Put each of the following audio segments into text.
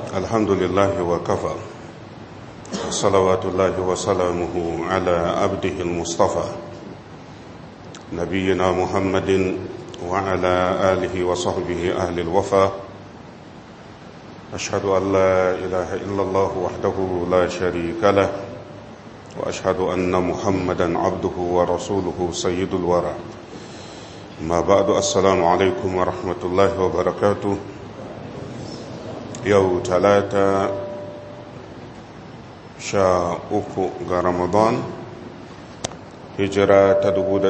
الحمد لله وكفى صلوات الله وسلامه على عبده المصطفى نبينا محمد وعلى آله وصحبه أهل الوفا أشهد أن لا إله إلا الله وحده لا شريك له وأشهد أن محمدا عبده ورسوله سيد الورى ما بعد السلام عليكم ورحمة الله وبركاته yau talata 13 ga ramadan hijira ta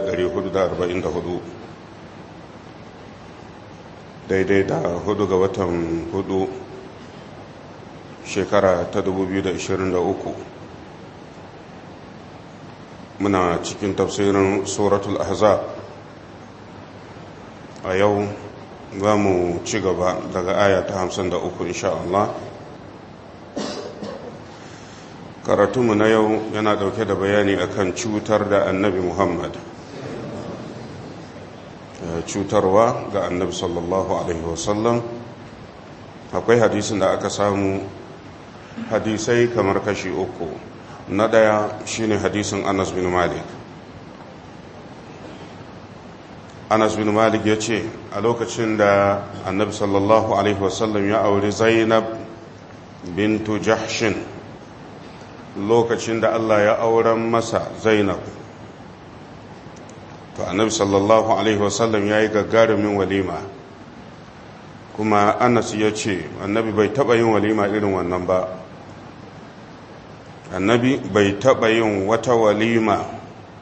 1444 daidai da 4 ga watan 4 shekara ta 2023 muna cikin tafsirin suratul ahzab a yau za mu ci gaba daga aya ta 53 insha Allah. Karatunmu na yau yana dauke da bayani akan cutar da annabi Muhammad, cutarwa ga annabi sallallahu alaihi wasallam. Akwai hadisin da aka samu hadisai kamar kashi uku. Na daya shine hadisin Anas bin Malik. Anas bin Malik ya ce a lokacin da annabi sallallahu alaihi wasallam ya auri Zainab bintu Jahshin, lokacin da Allah ya auren masa Zainab, to annabi sallallahu alaihi wasallam ya yi gagarumin walima. Kuma Anas ya ce annabi bai taɓa yin walima irin wannan ba. Annabi bai taɓa yin wata walima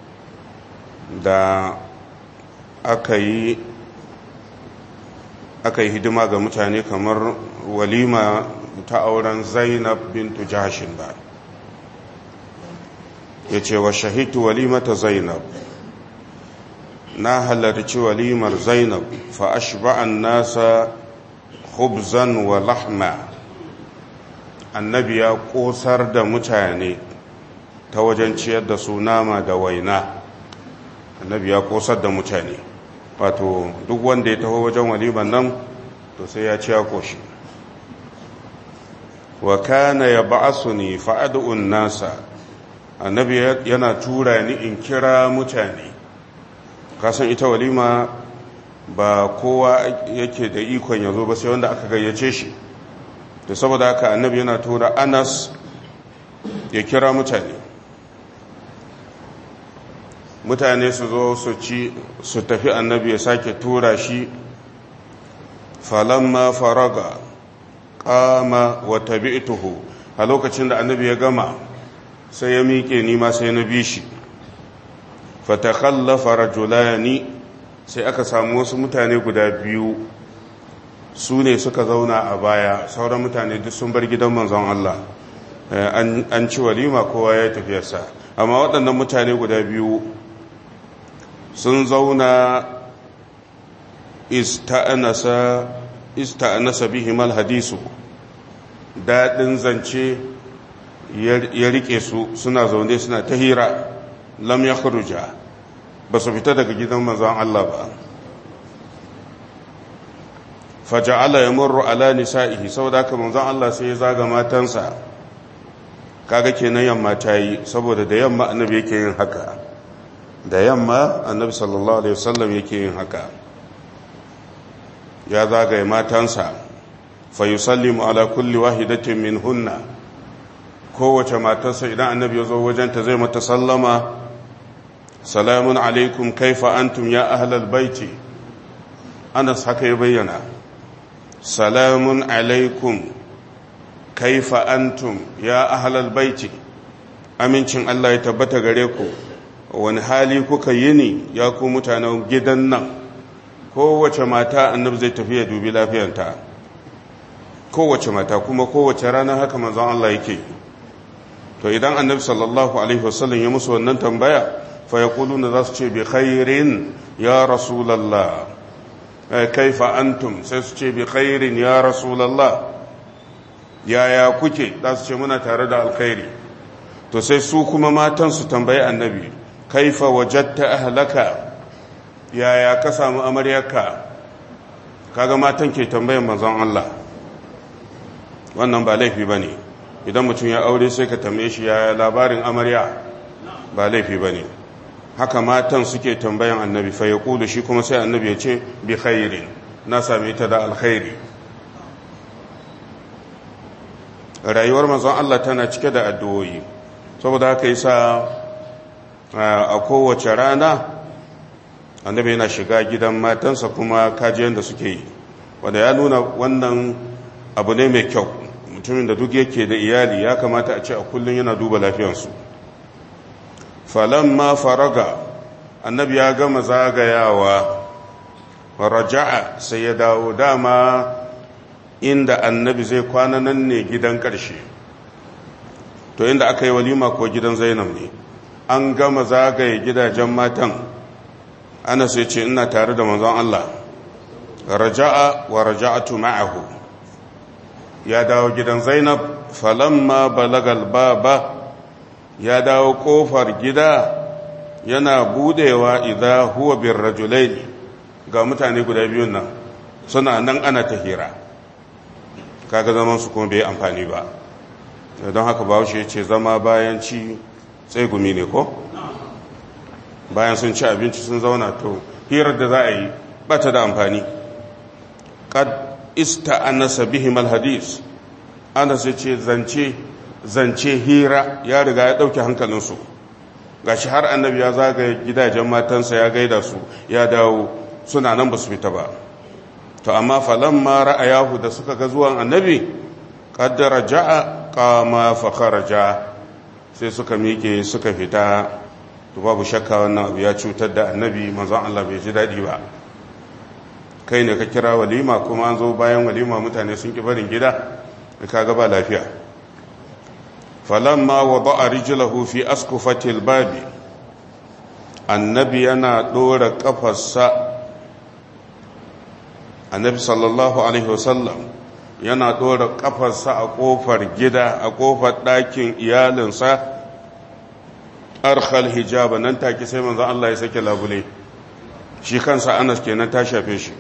da aka yi hidima ga mutane kamar walima ta auren Zainab bintu Jahshin ba. Ya ce wa shahidu walimata Zainab, na halarci walimar Zainab fa ashba'an nasa khubzan wa lahma. Annabi ya kosar da mutane ta wajen ciyar da su nama da waina. Annabi ya kosar da mutane, wato duk wanda ya taho wajen waliman nan to sai ya ci ya koshi. Wa kana yab'asuni fa ad'u an-nasa, annabi yana tura ni in kira mutane. Kasan ita walima ba kowa yake da ikon yazo ba sai wanda aka gayyace shi, to saboda haka annabi yana tura Anas ya kira mutane su zo su ci su tafi, annabi ya sake tura shi. falamma faraga qama wa tabi'tuhu, a lokacin da annabi ya gama sai ya miƙe ni ma sai na bi shi. fatakhallafa rajulani, sai aka samu wasu mutane guda biyu su ne suka zauna a baya, sauran mutane duk sun bar gidan manzon Allah. An ci walima kowa ya tafiyarsa, amma waɗannan mutane guda biyu sun zauna. ista'anasa bihimal hadisu, daɗin zance ya rike su, suna zaune suna ta hira. Lam ya kharuja, ba su fita daga gidan manzon Allah ba. faja'ala yamurru ala nisa'ihi, saboda haka manzon Allah sai ya zaga matansa. Kaga kenan yamma ta yi, saboda da yamma annabi yake yin haka. Da yamma annabi sallallahu alaihi wasallam yake yin haka, ya zagaye matansa. fa yusallimu ala kulli wahidatin minhunna, kowace matarsa idan annabi ya zo wajenta zai mata sallama. salamun alaikum kaifa antum ya ahlal baiti, Anas haka ya bayyana. salamun alaikum kaifa antum ya ahlal baiti, amincin Allah ya tabbata gare ku, wani hali kuka yi ne ya ku mutanen gidan nan. Kowace mata annabi zai tafi ya dubi lafiyanta, kowace mata, kuma kowace rana haka manzon Allah yake. To idan annabi sallallahu alaihi wasallam ya musu wannan tambaya, fa yaquluna za su ce bi khairin ya rasulullah. kaifa antum, sai su ce bi khairin ya rasulullah, yaya kuke? za su ce muna tare da alkhairi. To sai su kuma matan su tambayi annabi, kaifa wajadta ahlaka, yaya ka samu amaryarka? Kaga matan ke tambayan manzon Allah. wannan ba laifi ba ne. Idan mutum ya aure sai ka tambaye shi ya labarin amarya, ba laifi ba ne. Haka matan suke tambayan annabi, fa ya ƙulu shi kuma sai annabi ya ce bi khairin, na same ta da alkhairi. Rayuwar manzon Allah tana cike da addu'o'i, saboda haka yasa a kowace rana annabi yana shiga gidan matansa kuma kaji yadda suke yi, wanda ya nuna wannan abu ne mai kyau. Mutumin da duk yake da iyali ya kamata a ce a kullum yana duba lafiyansu. Falamma faraga, annabi ya gama zagayawa, raja'a sai ya dawo. Dama inda annabi zai kwana nan ne gidan ƙarshe, to inda aka yi walima ko gidan Zainab ne. An gama zagaye gidajen matan, Anas ya ce ina tare da manzon Allah. Raja'a wa raja'atu ma'ahu, ya dawo gidan Zainab. Falamma balagal baba, ya dawo kofar gida, yana budewa idza huwa birrajulaini, ga mutane guda biyun nan suna nan ana ta hira. Kaga zaman su kuma bai amfani ba, don haka Bahaushe ya ce zama bayan ci tsegumi ne ko? Bayan sun ci abinci sun zauna, to hirar da za a yi ba ta da amfani. Qad ista'anasa bihim alhadis, Anas ya ce zance hira ya riga ya dauke hankalinsu. Gashi har annabi ya zagaye gidajen matansa ya gaida su, ya dawo, suna nan ba su fita ba. To amma falamma ra'ayahu, da suka ga zuwan annabi, qad raja'a qama fa kharaja, sai suka miƙe suka fita. To babu shakka wannan abu ya cutar da annabi, manzon Allah bai ji daɗi ba. Kai ne ka kira walima kuma an zo bayan walima mutane sun ki barin gida, ka ga ba lafiya. Falamma wada'a rijlahu fi askufatil babi, annabi yana dora kafarsa, annabi sallallahu alaihi wasallam yana dora kafarsa a kofar gida, a kofar ɗakin iyalinsa. Arkhal hijaba, nan take sai manzo Allah ya sake labule. Shi kansa Anas kenan ta shafe shi.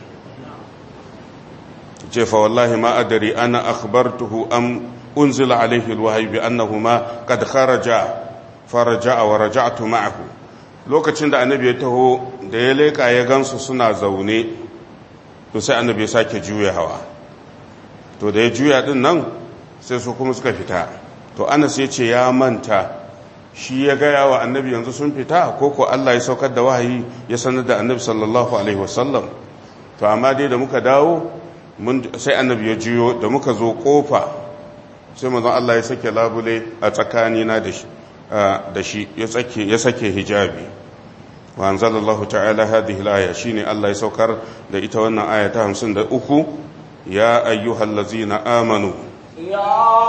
Ce fa wallahi ma adari ana akhbartuhu am unzila alaihi alwahyi bi annahuma qad kharaja faraja wa raja'tu ma'ahu. Lokacin da annabi ya taho, da ya leka ya gansu suna zaune, to sai annabi ya sake juyawa. To da ya juya din nan sai su kuma suka fita. To Anas ya ce ya manta shi ya gaya wa annabi yanzu sun fita, ko Allah ya saukar da wahayi ya sanar da annabi sallallahu alaihi wasallam. To amma dai da muka dawo, sai annabi ya juyo, da muka zo kofa, sai manzon Allah ya sake labule a tsakanina da shi ya sake hijabi. Wa anzalallahu ta'ala hadhihi al-aya, shine Allah ya saukar da ita wannan aya ta 53, ya ayyuhallazina amanu, ya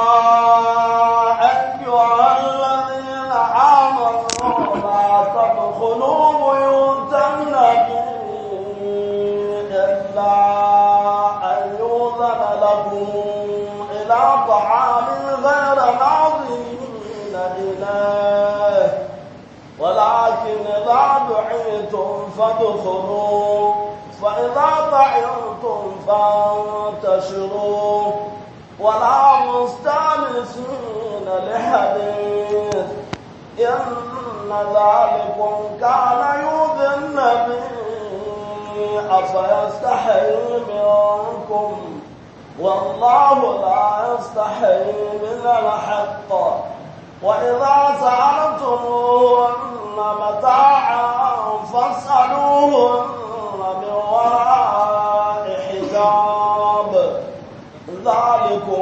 ayyuhallazina amanu la tadkhulu buyutan nabiyyin illa an yu'zana lakum ila ta'amin ghayra nadhirin ilayhi ولكن إذا دعيتم فادخلوا فإذا طعمتم فانتشروا ولا مستأنسين لحديث إن ذلكم كان يؤذي النبي أفيستحيي منكم والله لا يستحيي من الحق وإذا سألتموهن متاعا فاسألوهن من وراء حجاب ذلكم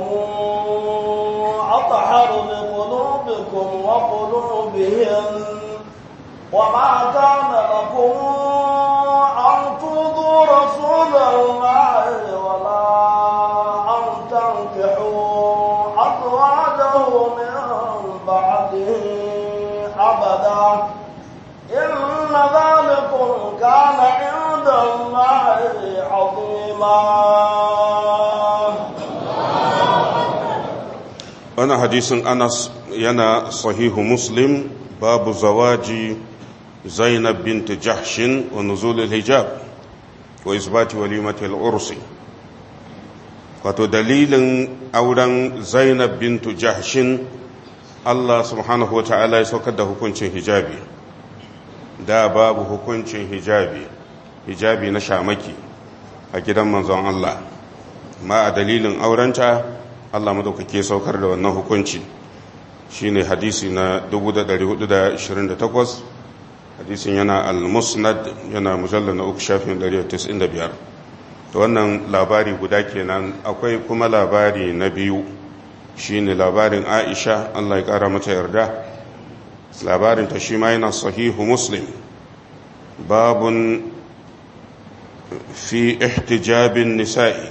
أطهر لقلوبكم وقلوبهن وما كان لكم أن تؤذوا رسول الله ولا أن تنكحوا أزواجه من بعده أبدا إن ذلكم كان عند الله عظيما. أنا حديث أنس ينا صحيح مسلم باب زواج زينب بنت جحش ونزول الحجاب وإثبات وليمة العرس. wato dalilin auren Zainab bintu Jahshin Allah subhanahu wa ta'ala ya saukar da hukuncin hijabi. Da babu hukuncin hijabi na shamaki a gidan manzon Allah, ma a dalilin aurenta Allah madaukake saukar da wannan hukunci. Shine hadisi na 1428, hadisin yana al-musnad, yana mujallal na 3 shafin 195. to wannan labari guda kenan. Akwai kuma labari na biyu, shine labarin Aisha, Allah ya kara mata yarda. Labarin ta shi ma yana sahihu Muslim, babun fi ihtijabin nisa'i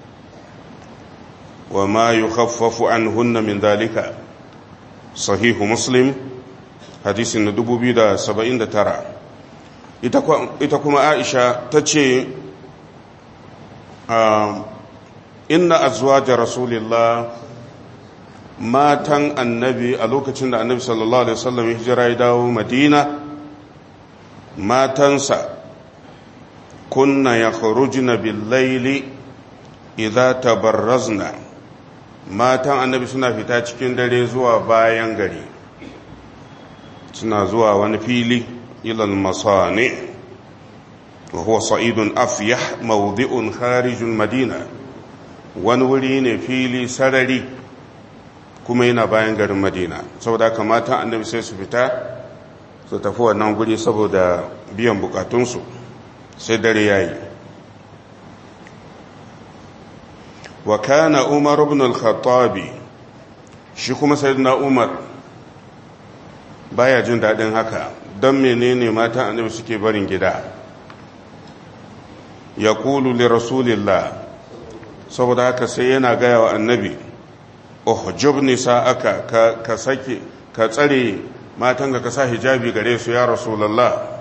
wa ma yukhaffafu anhunna min dhalika. Sahihu Muslim hadisin na 2079. Ita kuma Aisha ta ce inna azwaja rasulillah, matan annabi a lokacin da annabi sallallahu alaihi wasallam ya hijira ya dawo Madina, matansa kunna yakhrujna bil-laili idza tabarrazna, matan annabi suna fita cikin dare zuwa bayan gari, suna zuwa wani fili ilal masani wa huwa sa'idun afyah mawdi'un kharijul madina, wani wuri ne fili sarari kuma yana bayan garin Madina. Saboda haka matan annabi sai su fita su tafi wannan guri saboda biyan bukatunsu sai dare yayi. wa kana Umar ibn al-Khattab, shi kuma sayyidina Umar baya jin dadin haka. Dan menene matan annabi suke barin gida? yaqulu li rasulillah, saboda haka sai yana gaya wa annabi, uhjub nisa'aka, ka sake ka tsare matan ka sa hijabi gare su ya rasulullah.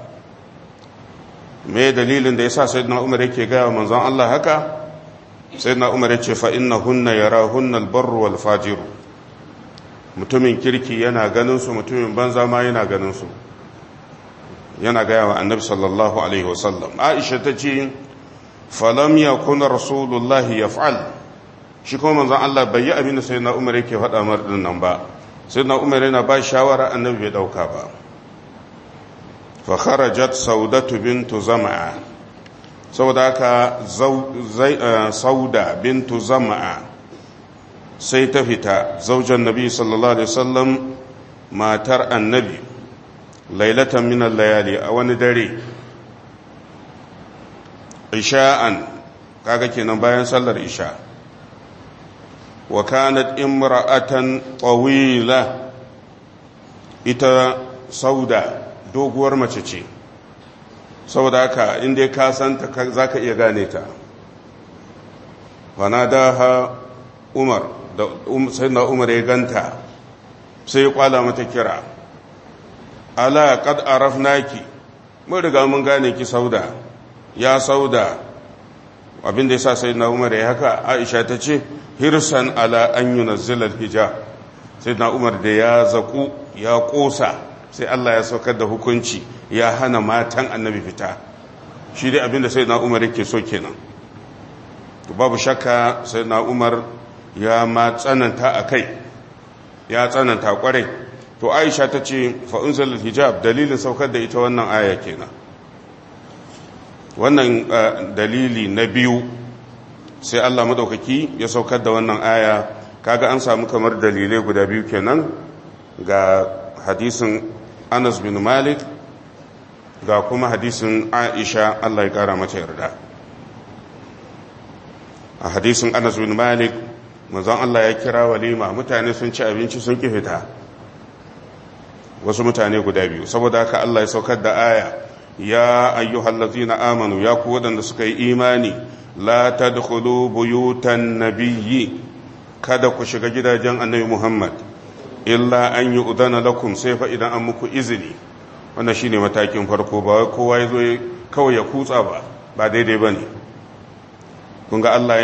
me dalilin da yasa sayyidina Umar yake gaya wa manzon Allah haka? sayyidina Umar yace fa innahunna yarahunna al-barru wal fajiru, mutumin kirki yana ganin su, mutumin banza ma yana ganin su. yana gaya wa annabi sallallahu alaihi wasallam. Aisha tace falam yakun rasulullah yaf'al, shi kuma manzon Allah bai yi abin da sayyidina Umar yake faɗa mar din nan ba. sayyidina Umar yana ba shawara, annabi bai dauka ba. fa kharajat saudatu bintu zam'a, saboda haka sauda bintu zam'a sai ta fita, zaujan nabi sallallahu alaihi wasallam, matar annabi, lailatan min al-layali, a wani dare, isha'an, kaga kenan bayan sallar isha. wa kanat imra'atan tawila, ita sauda doguwar mace ce, saboda haka inda ka santa zaka iya gane ta. fanadaha Umar, da sayyidina Umar ya ganta sai ya kwala mata kira, ala qad arafnaki, mun riga mun gane ki sauda, ya sauda. abinda yasa sayyidina Umar ya haka, Aisha ta ce hirsan ala an yunazzila al-hijab. sayyidina Umar da ya zaku ya kosa, sai Allah ya saukar da hukunci ya hana matan annabi fita. shi dai abinda sayyidina Umar yake so kenan. to babu shakka sayyidina Umar ya ma tsananta akai, ya tsananta kwarai. to Aisha ta ce fa unzila al-hijab, dalilin saukar da ita wannan aya kenan. wannan dalili na biyu, sai Allah madaukaki ya saukar da wannan aya. kaga an samu kamar dalilai guda biyu kenan, ga hadisin Anas bin Malik, ga kuma hadisin Aisha, Allah ya kara mata yarda. a hadisin Anas bin Malik, manzon Allah ya kira walima, mutane sun ci abinci sun ki fita, wasu mutane guda biyu. saboda haka Allah ya saukar da aya, ya ayyuhallazina amanu, ya ku wadanda suka yi imani, la tadkhulu buyutan nabiyyi, kada ku shiga gidajen annabi Muhammad, illa an yu'dana lakum, sai fa idan an muku izini. wannan shine matakin farko, ba kowa yazo kawai ya kutsa ba daidai bane. kun ga Allah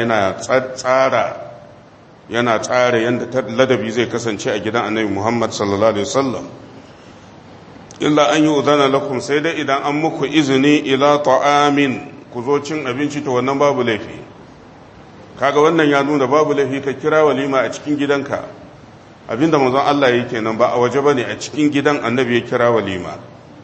yana tsara yanda ladabi zai kasance a gidan annabi Muhammad sallallahu alaihi wasallam. illa an yu'dana lakum, sai dai idan an muku izini, ila ta'amin, ku zo cin abinci, to wannan babu laifi. kaga wannan ya nuna babu laifi ka kira walima a cikin gidanka, abinda manzon Allah yake kenan, ba a waje bane, a cikin gidan annabi ya kira walima.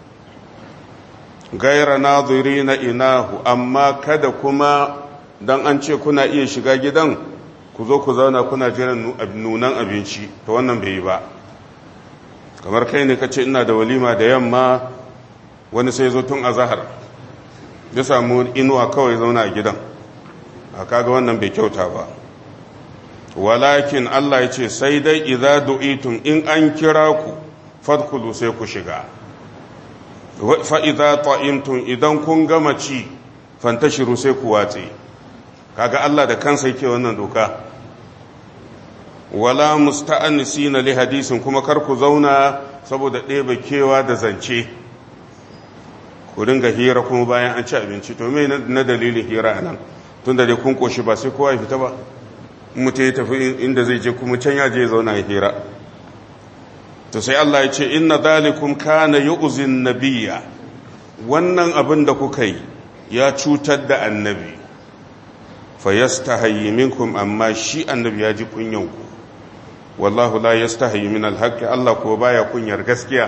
gaira nazirina inahu, amma kada kuma dan an ce kuna iya shiga gidan ku zo ku zauna kuna jiran nunan abinci, to wannan bai yi ba. kamar kai ne kace ina da walima da yamma, wani sai zo tun azhar ya samu inuwa kawai zauna a gidan, a kaga wannan bai kyauta ba. walakin Allah ya ce sai dai idza du'itum, in an kira ku fadkhulu, sai ku shiga. fa idza ta'imtum, idan kun gama ci fantashiru, sai ku watse. kaga Allah da kansa yake wannan doka. wala musta'annisina li hadisin, kuma kar ku zauna saboda ɗebe kewa da zance, ku dinga hira kuma bayan an ci abinci. to me na dalilin hira anan? tunda dai kun koshi ba sai kowa ya fita ba, mutum ya tafi inda zai je kuma can ya je zauna ya hira. to sai Allah ya ce inna dhalikum kana yu'zin nabiyya, wannan abin da kuka yi ya cutar da annabi. fayastahi minkum, amma shi annabi ya ji kunyanku. wallahu la yastahi min alhaqqi, Allah ko baya kunyar gaskiya.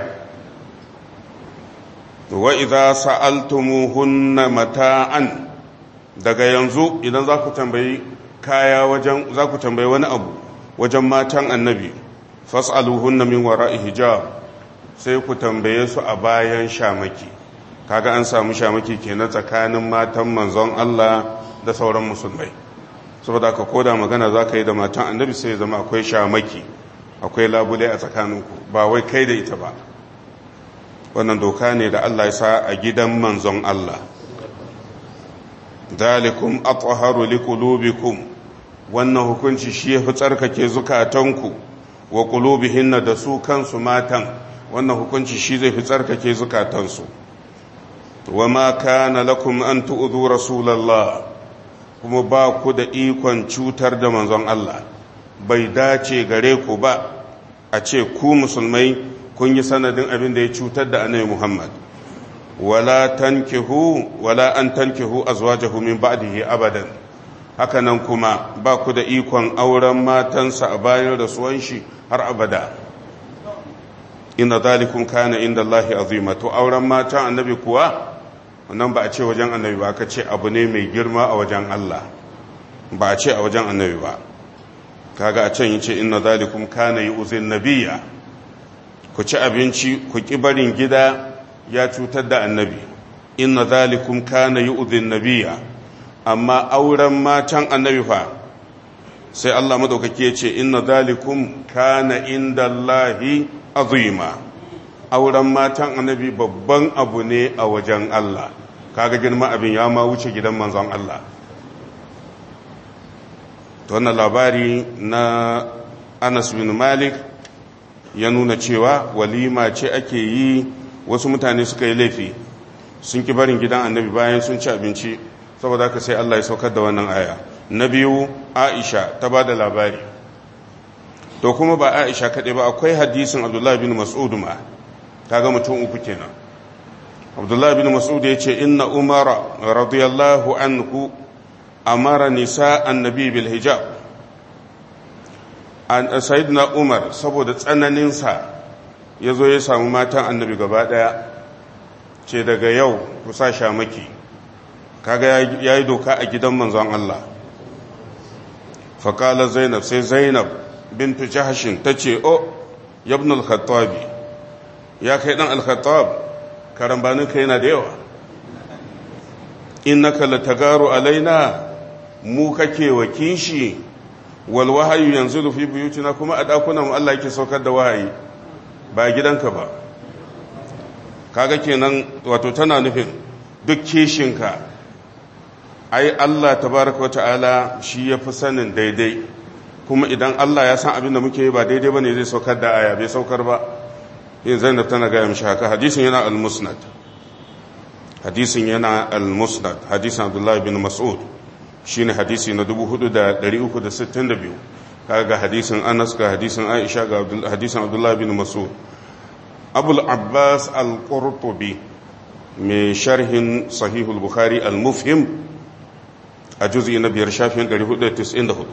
wa idza sa'altumuhunna mata'an, daga yanzu idan za ku tambayi kaya wajen, za ku tambayi wani abu wajen matan annabi, fas'aluhunna min wara'i hijab, sai ku tambaye su a bayan shamaki. kaga an samu shamaki kenan tsakanin matan manzon Allah da sauran musulmai. saboda ka koda magana za ka yi da matan annabi sai ya zama akwai shamaki, akwai labule a tsakaninku, ba wai kai da ita ba. wannan doka ne da Allah ya sa a gidan manzon Allah. dalikum athaharu liqulubikum, wannan hukunci shi ya fi tsarkake zukatanku, wa qulubihinna, da su kansu matan, wannan hukunci shi zai fi tsarkake zukatansu. wa ma kana lakum an tu'dhu rasulallah, kuma ba ku da ikon cutar da manzon Allah. bai dace gare ku ba a ce ku musulmai kun yi sanadin abin da ya cutar da annabi Muhammad. wala an tankihu azwajahu min ba'dihi abadan, hakanan kuma ba ku da ikon auren matansa a bayan rasuwan shi har abada. inna dhalikum kana inda Allahi azima, to auren matan annabi kuwa wannan ba a ce wajen annabi ba, aka ce abu ne mai girma a wajen Allah, ba a ce a wajen annabi ba. kaga a can yace inna dhalikum kana yu'zin nabiyya, ku ci abinci ku ki barin gida ya cutar da annabi. inna dhalikum kana yu'zin nabiyya, amma auren matan annabi fa sai Allah madaukake yace inna dhalikum kana indallahi azima, auren matan annabi babban abu ne a wajen Allah. kaga girma abin ya ma wuce gidan manzon Allah. to wannan labari na Anas bin Malik ya nuna cewa walima ce ake yi, wasu mutane suka yi laifi, sun ki barin gidan annabi bayan sun ci abinci, saboda haka sai Allah ya saukar da wannan aya. na biyu, Aisha ta ba da labari. to kuma ba Aisha kaɗai ba, akwai hadisin Abdullah bin Mas'ud ma, kaga mutum uku kenan. Abdullah bin Mas'ud ya ce inna Umar radiyallahu anhu amara nisa annabi bil hijab. Sayyidina Umar saboda tsananinsa ya zo ya samu matan annabi gaba ɗaya, ce daga yau ku sa shamaki. kaga ya yi doka a gidan manzon Allah. faƙala Zainab, sai Zainab bintu Jahashin ta ce, o yabn al-khattabi, ya kai ɗan al-khattab, karambaninka yana da yawa. innaka latagaru alaina, mu kake wa kishi, wal wahayu yanzilu fi buyutina, kuma a dakunan Allah yake saukar da wahayi, ba gidanka ba. kaga kenan wato tana nufin duk kishinka, ai Allah tabaraka wa ta'ala shi ya fi sanin daidai, kuma idan Allah ya san abin da muke yi ba daidai bane zai saukar da aya, bai saukar ba. yin Zainab tana gaya mishi haka. hadisin yana al-musnad, hadisin Abdullah bin Mas'ud shine hadisi na 4362. kaga hadisin Anas, ga hadisin Aisha, ga hadisin Abdullah bin Mas'ud. Abul Abbas al-Qurtubi mai sharhin Sahihul Bukhari al-Mufhim, a juz'i na 5 shafin 494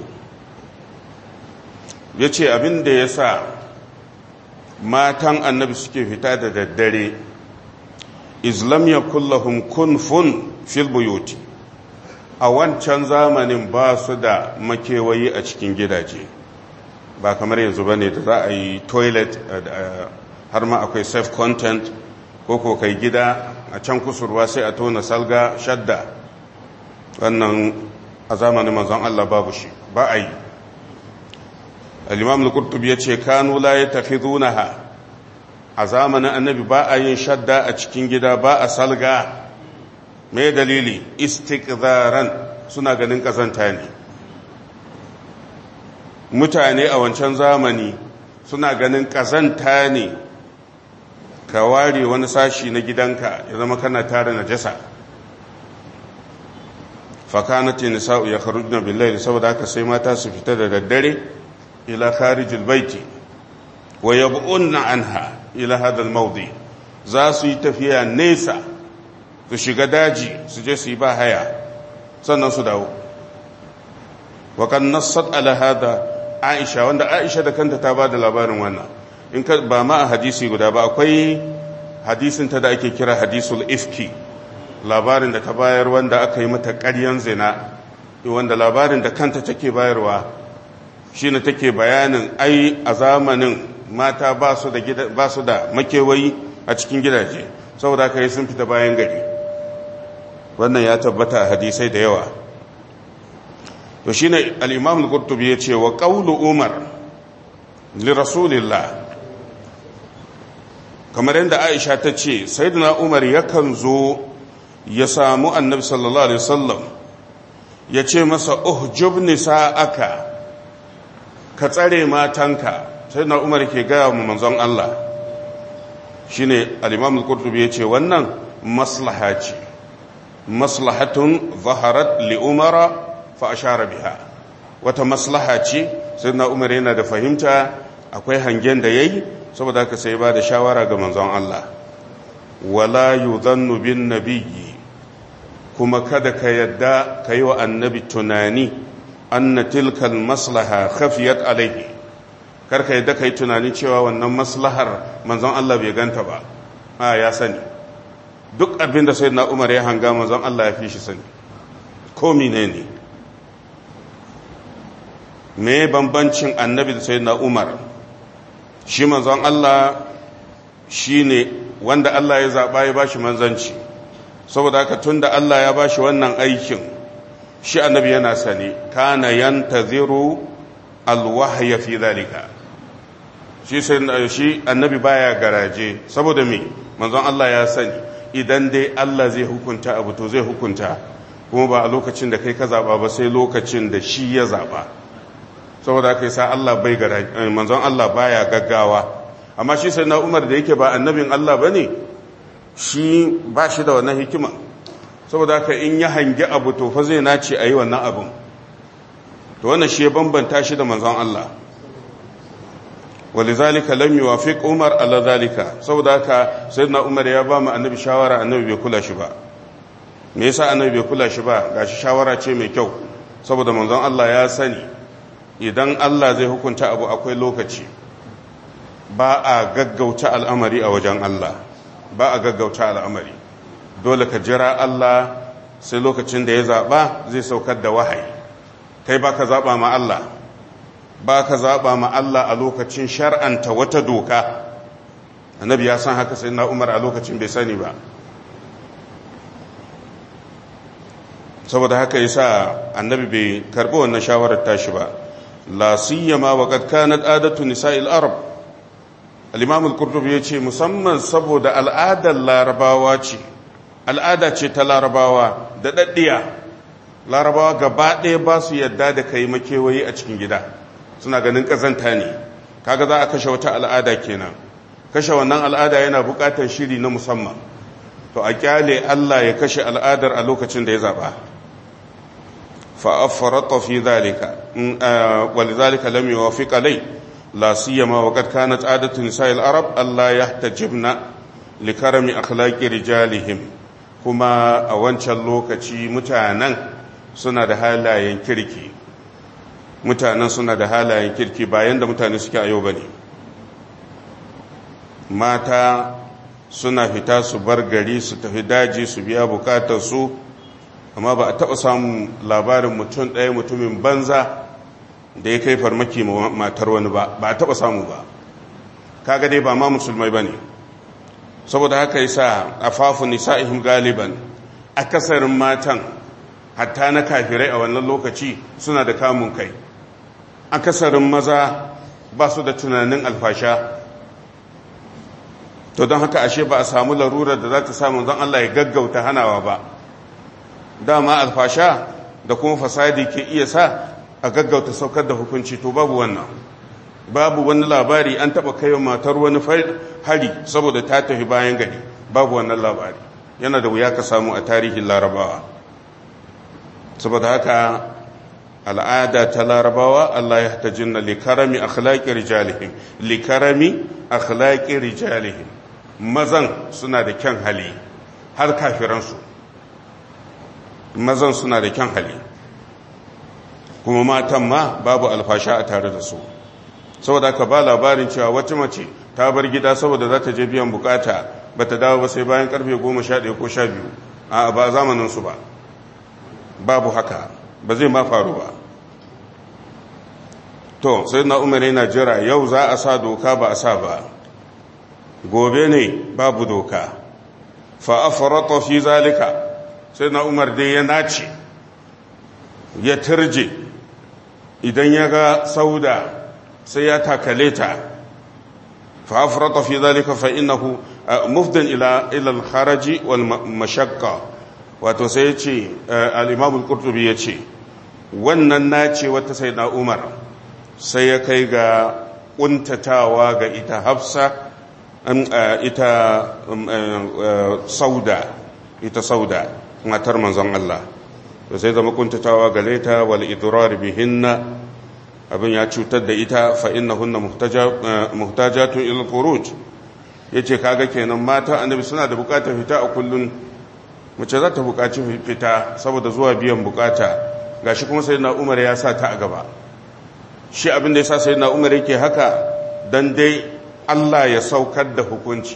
yace abin da yasa matan annabi suke fita da daddare islam yakul lahum kunfun fil buyuti a wancan zamanin ba su da makewayi a cikin gidaje ba kamar yanzu bane da za a yi toilet har ma akwai safe content ko kai gida a can kusurwa sai a tona salga shadda wannan a zamanin manzon Allah babu shi ba a yi al-imam al-qurtubi yace kanu la yatafidhunaha a zamanin annabi ba a yin shadda a cikin gida ba a salga mai dalili istiqzaran suna ganin kazanta ne mutane a wancan zamani suna ganin kazanta ne ka ware wani sashi na gidanka ya zama kana tare najasa fakanati nisa'u yakhrujna billahi saboda haka sai mata su fita da daddare ila kharijil baiti wa yab'unna anha ila hadha al-mawdi za su yi tafiya nesa su shiga daji su je su yi ba haya sannan su dawo wa kan nassat ala hada Aisha wanda Aisha da kanta ta bada labarin wannan in ka ba ma a hadisi guda ba akwai hadisin ta da ake kira hadisul ifki labarin da ta bayar wanda aka yi mata ƙaryan zina wanda labarin da kanta take bayarwa shine take bayanin ai a zamanin mata ba su da makewayi a cikin gidaje saboda kai sun fita bayan gari wannan ya tabbata a hadisai da yawa to shine al-imam al-qurtubi yace wa qawlu umar li rasulillah kamar yadda Aisha ta ce sayyidina Umar yakan zo ya samu annabi sallallahu alaihi wasallam ya ce masa uhjub nisa'aka ka tsare matanka sayyidina Umar ke gaya mu manzon Allah shine al-Imam al-Qurtubi ya ce wannan maslaha ce maslahatun zaharat li Umara fa ashara biha wata maslaha ce sayyidina Umar yana da fahimta akwai hangen da yayi saboda haka sai ba da shawara ga manzon Allah wala yudhannu bin nabiyyi kuma kada ka yadda kai wa annabi tunani anna tilkal maslaha khafiyat alayhi karka yadda kai tunani cewa wannan maslahar manzon Allah bai ganta ba ya sani duk abin da sayyidina Umar ya hanga manzon Allah ya fi shi sani ko menene me bambancin annabi da sayyidina Umar shi manzon Allah shi ne wanda Allah ya zaɓa ya ba shi manzanci saboda haka tun da Allah ya ba shi wannan aikin shi annabi yana sani kana yantaziru alwahya fi zalika shi annabi baya garaje saboda me manzon Allah ya sani idan dai Allah zai hukunta abu to zai hukunta kuma ba a lokacin da kai ka zaɓa ba sai lokacin da shi ya zaɓa saboda haka yasa Allah bai manzon Allah baya gaggawa amma shi sai na Umar da yake ba annabin Allah bane shi ba shi da wannan hikima saboda haka in ya hangi abu to fa zai nace ayi wannan abun to wannan shi ya bambanta shi da manzon Allah walizalika lam yuwafiq Umar ala zalika saboda haka sayyidina Umar ya ba mu annabi shawara annabi bai kula shi ba me yasa annabi bai kula shi ba gashi shawara ce mai kyau saboda manzon Allah ya sani idan Allah zai hukunta abu akwai lokaci ba a gaggauta al'amari a wajen Allah ba a gaggauta al'amari dole ka jira Allah sai lokacin da ya zaɓa zai saukar da wahayi kai ba ka zaɓa ma Allah ba ka zaɓa ma Allah a lokacin shar'anta wata doka annabi ya san haka sai na Umar a lokacin bai sani ba saboda haka yasa annabi bai karɓi wannan shawarar tashi ba la siyama wa qad kanat adatu nisa'il arab al-imam al-qurtubi yace musamman saboda al'adar larabawa ce al'ada ce ta larabawa da daddiya larabawa gaba ɗaya ba su yadda da kai makewayi a cikin gida suna ganin kazanta ne kaga za a kashe wata al'ada kenan kashe wannan al'ada yana buƙatar shiri na musamman to a kyale Allah ya kashe al'adar a lokacin da ya zaba فأفرط في ذلك ولذلك لم يوافق عليه لا سيما وقد كانت عادة نساء العرب ألا يحتجبن لكرم أخلاق رجالهم كما أوانش اللوكتي متانا suna da halayen kirki, mutanen suna da halayen kirki bayan da mutane suke a yau ba ne. Mata suna fita su bar gari su tafi daji su biya bukatarsu, amma ba a taɓa samun labarin mutum ɗaya mutumin banza da ya kai farmaki matar wani ba a taɓa samu ba. Kaga dai ba ma musulmai ba ne. Saboda haka yasa afafu nisa'ihim galiban, akasarin matan hatta na kafirai a wannan lokaci suna da kamun kai. Akasarin maza ba su da tunanin alfasha. To don haka ashe ba a samu larurar da za ta samu don Allah ya gaggauta hanawa ba. Dama alfasha da kuma fasadi ke iya sa a gaggauta saukar da hukunci, to babu wannan. Babu wani labari an taɓa kai matar wani hari saboda ta tafi bayan gari, babu wannan labari. Yana da wuya ka samu a tarihin larabawa. Saboda haka al'ada ta larabawa Allah ya tajinna likarami akhlaqi rijalihim, likarami akhlaqi rijalihim. Mazan suna da kyan hali har kafiransu, mazan suna da kyan hali, kuma matan ma babu alfasha a tare da su. Saboda haka ba labarin cewa wata mace ta bar gida saboda za ta je biyan bukata ba ta dawo ba sai bayan karfe 11 ko 12. A ba zamaninsu ba, babu haka, ba zai ma faru ba. To sai na Umar yana jira yau za a sa doka ba a sa ba, gobe ne babu doka. Fa afrata fi zalika, sai na Umar dai ya nace, ya turje, idan ya ga Sauda sai ya takale ta. Fa afrata fi zalika fa innahu mufdan ila al-kharaji wal mashaqqa. Wato sai ya ce, al-Imam al-Qurtubi ya ce wannan nace wata sai na Umar sai ya kai ga kuntatawa ga ita Hafsa, ita Sauda matar manzon Allah. Sai zama kuntatawa gare ta, wal idrar bihinna, abin ya cutar da ita. Fa innahunna muhtajatun ila al-khuruj. Yace kaga kenan mata annabi suna da bukatar fita a kullun. Mace za ta bukaci fita saboda zuwa biyan bukata, gashi kuma sayyidina Umar ya sa ta a gaba. Shi abin da yasa sayyidina Umar yake haka dan dai Allah ya saukar da hukunci.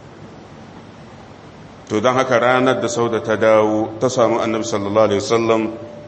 To don haka ranar da Sauda ta dawo ta samu annabi sallallahu alaihi wasallam,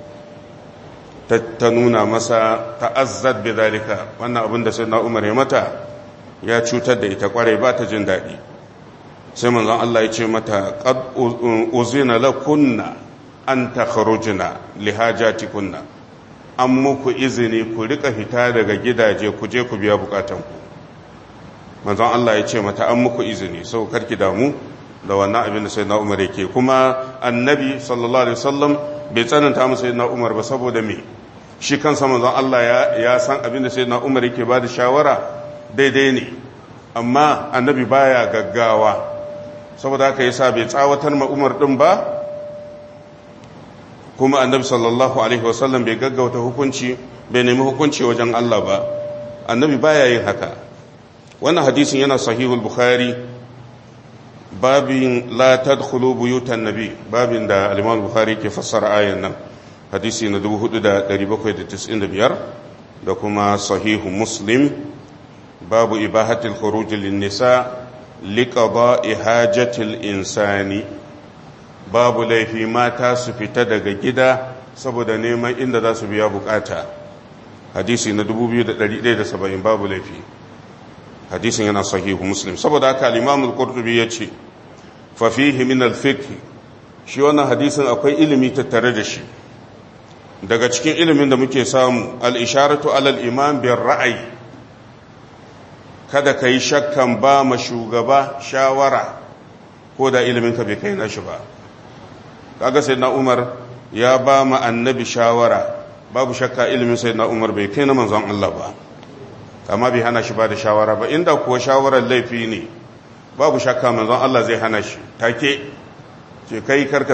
ta nuna masa ta'azzat bi zalika, wannan abin da sayyidina Umar ya mata ya cutar da ita kwarai, ba ta jin daɗi. Sai manzon Allah ya ce mata qad uzina lakunna an takhrujna li hajatikunna, an muku izini ku rika fita daga gidaje ku je ku biya bukatanku. Manzon Allah ya ce mata an muku izini, sau karki damu da wannan abin da sayyidina Umar yake. Kuma annabi sallallahu alaihi wasallam bai tsananta masa sayyidina Umar ba, saboda me, shi kansa manzon Allah ya san abin da sayyidina Umar yake ba da shawara daidai ne, amma annabi baya gaggawa. Saboda haka yasa bai tsawatar ma Umar din ba, kuma annabi sallallahu alaihi wasallam bai gaggauta hukunci, bai nemi hukunci wajen Allah ba. Annabi baya yin haka. Wannan hadisin yana sahihul Bukhari, babin la tadkhulu buyutan nabi, babin da al-Imam Bukhari ke fassara ayan nan, hadisi na 4795, da kuma sahihu Muslim, babu ibahatil khuruj lin-nisa liqada'i hajatil insani, babu laifi mata su fita daga gida saboda neman inda za su biya bukata, hadisi na 2170, babu laifi. Hadisin yana sahihu Muslim. Saboda haka al-Imam al-Qurtubi yace fa fihi min al-fiqh, shi wannan hadisin akwai ilimi tattare da shi. Daga cikin ilimin da muke samu, al-isharatu ala al-imam bir ra'yi, kada kai shakkan ba ma shugaba shawara ko da ilimin ka bai kai nashi ba. Kaga sayyidina Umar ya ba ma annabi shawara, babu shakka ilimin sayyidina Umar bai kai na manzon Allah ba, amma bai hana shi ba da shawara ba. Inda kuwa shawarar laifi ne, babu shakka manzon Allah zai hana shi take, ce kai karka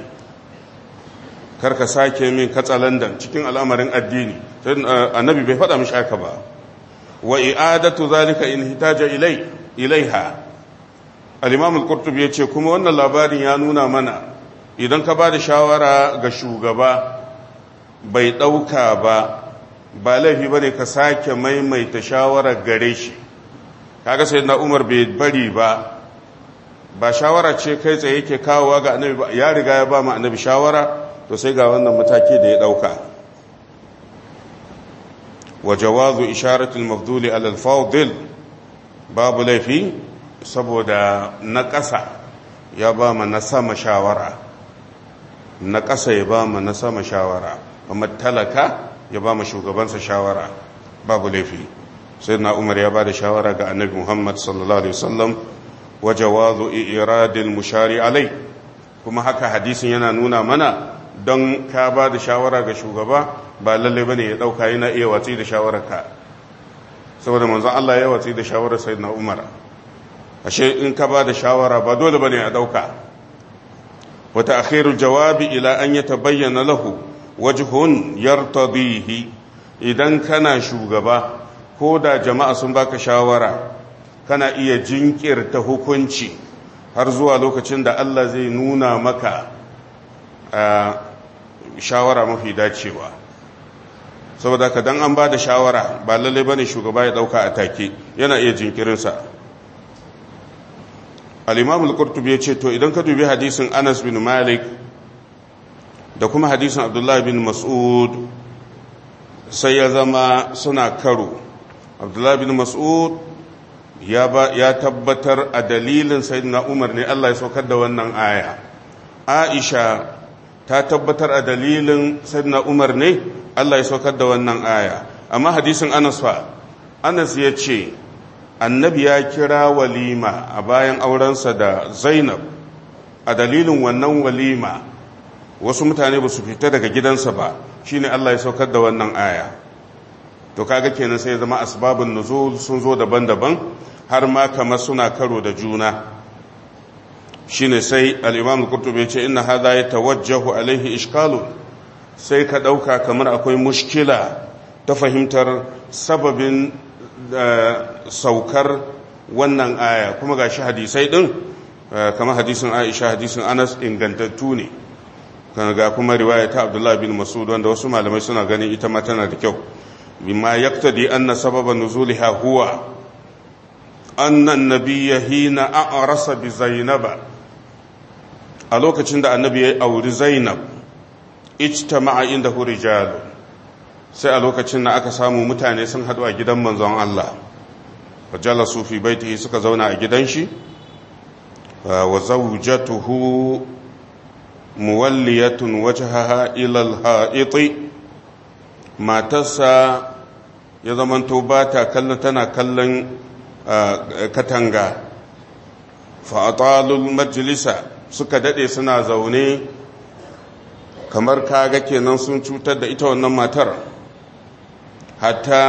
sake min katsalandan cikin al'amarin addini. Annabi bai faɗa mishi haka ba. Wa i'adatu zalika in hitaja ilaiha. Al-Imam al-Qurtubi yace kuma wannan labarin ya nuna mana idan ka ba da shawara ga shugaba bai ɗauka ba laifi ba ne ka sake maimaita shawarar gare shi. kaga sai na Umar bai bari ba shawara ce kai tsaye yake kawowa ga annabi ba, ya riga ya ba mu annabi shawara, to sai ga wannan mataki da ya ɗauka. wa jawazu isharatul mafduli ala al-fadil, babu laifi saboda na ƙasa ya ba mu na sama shawara, na ƙasa ya ba mu na sama shawara, amma talaka ya ba mu shugabansa shawara, babu laifi. sai na Umar ya ba da shawara ga annabi Muhammad sallallahu alaihi wasallam wa jawazu iradil mushari alai, kuma haka hadisin yana nuna mana don ka ba da shawara ga shugaba ba lalle bane ya dauka, yana iya watsi da shawararka, saboda manzon Allah ya watsi da shawarar sayyidina Umar. ashe in ka ba da shawara ba dole bane ya dauka. wa ta'khirul jawabi ila an yatabayyana lahu wajhun yartadihi, idan kana shugaba ko da jama'a sun baka shawara kana iya jinkirta hukunci har zuwa lokacin da Allah zai nuna maka shawara mafi dacewa. saboda ka dan an ba da shawara ba lalle bane shugaba ya dauka a take, yana iya jinkirinsa. al-imam al-qurtubi ya ce to idan ka dubi hadisin Anas bin Malik da kuma hadisin Abdullah bin Mas'ud sai ya zama suna karo. Abdullah bin Mas'ud ya tabbatar a dalilin sayyidina Umar ne Allah ya saukar da wannan aya. Aisha ta tabbatar a dalilin sayyidina Umar ne Allah ya saukar da wannan aya. Amma hadisin Anas fa, Anas ya ce annabi ya kira walima a bayan aurensa da Zainab, a dalilin wannan walima wasu mutane ba su fita daga gidansa ba, shine Allah ya saukar da wannan aya. to kaga kenan sai ya zama asbabun nuzul sun zo daban-daban har ma kamar suna karo da juna. shine sai al-Imam al-Qurtubi ya ce inna hadha yatawajjahu alaihi ishkalu, sai ka dauka kamar akwai mushkila ta fahimtar sababin saukar wannan aya, kuma gashi hadisai din kamar hadisin Aisha, hadisin Anas ingantattu ne, ga kuma riwaya ta Abdullah bin Mas'ud wanda wasu malamai suna ganin ita ma tana da kyau. bima yaqtadi anna sababa nuzuliha huwa anna an-nabiyya hina a'rasa bi Zainab, a lokacin da annabi ya auri Zainab ijtama'a indahu rijal, sai a lokacin da aka samu mutane sun haɗu a gidan manzon Allah, fajalasu fi baitihi, suka zauna a gidan shi, wa zawjatuhu muwalliyatun wajhaha ila al-ha'iti, matarsa ya zamanto ba ta kallon, tana kallon katanga. fa atalul majlisa, suka dade suna zaune, kamar kaga kenan sun cutar da ita wannan matar, hatta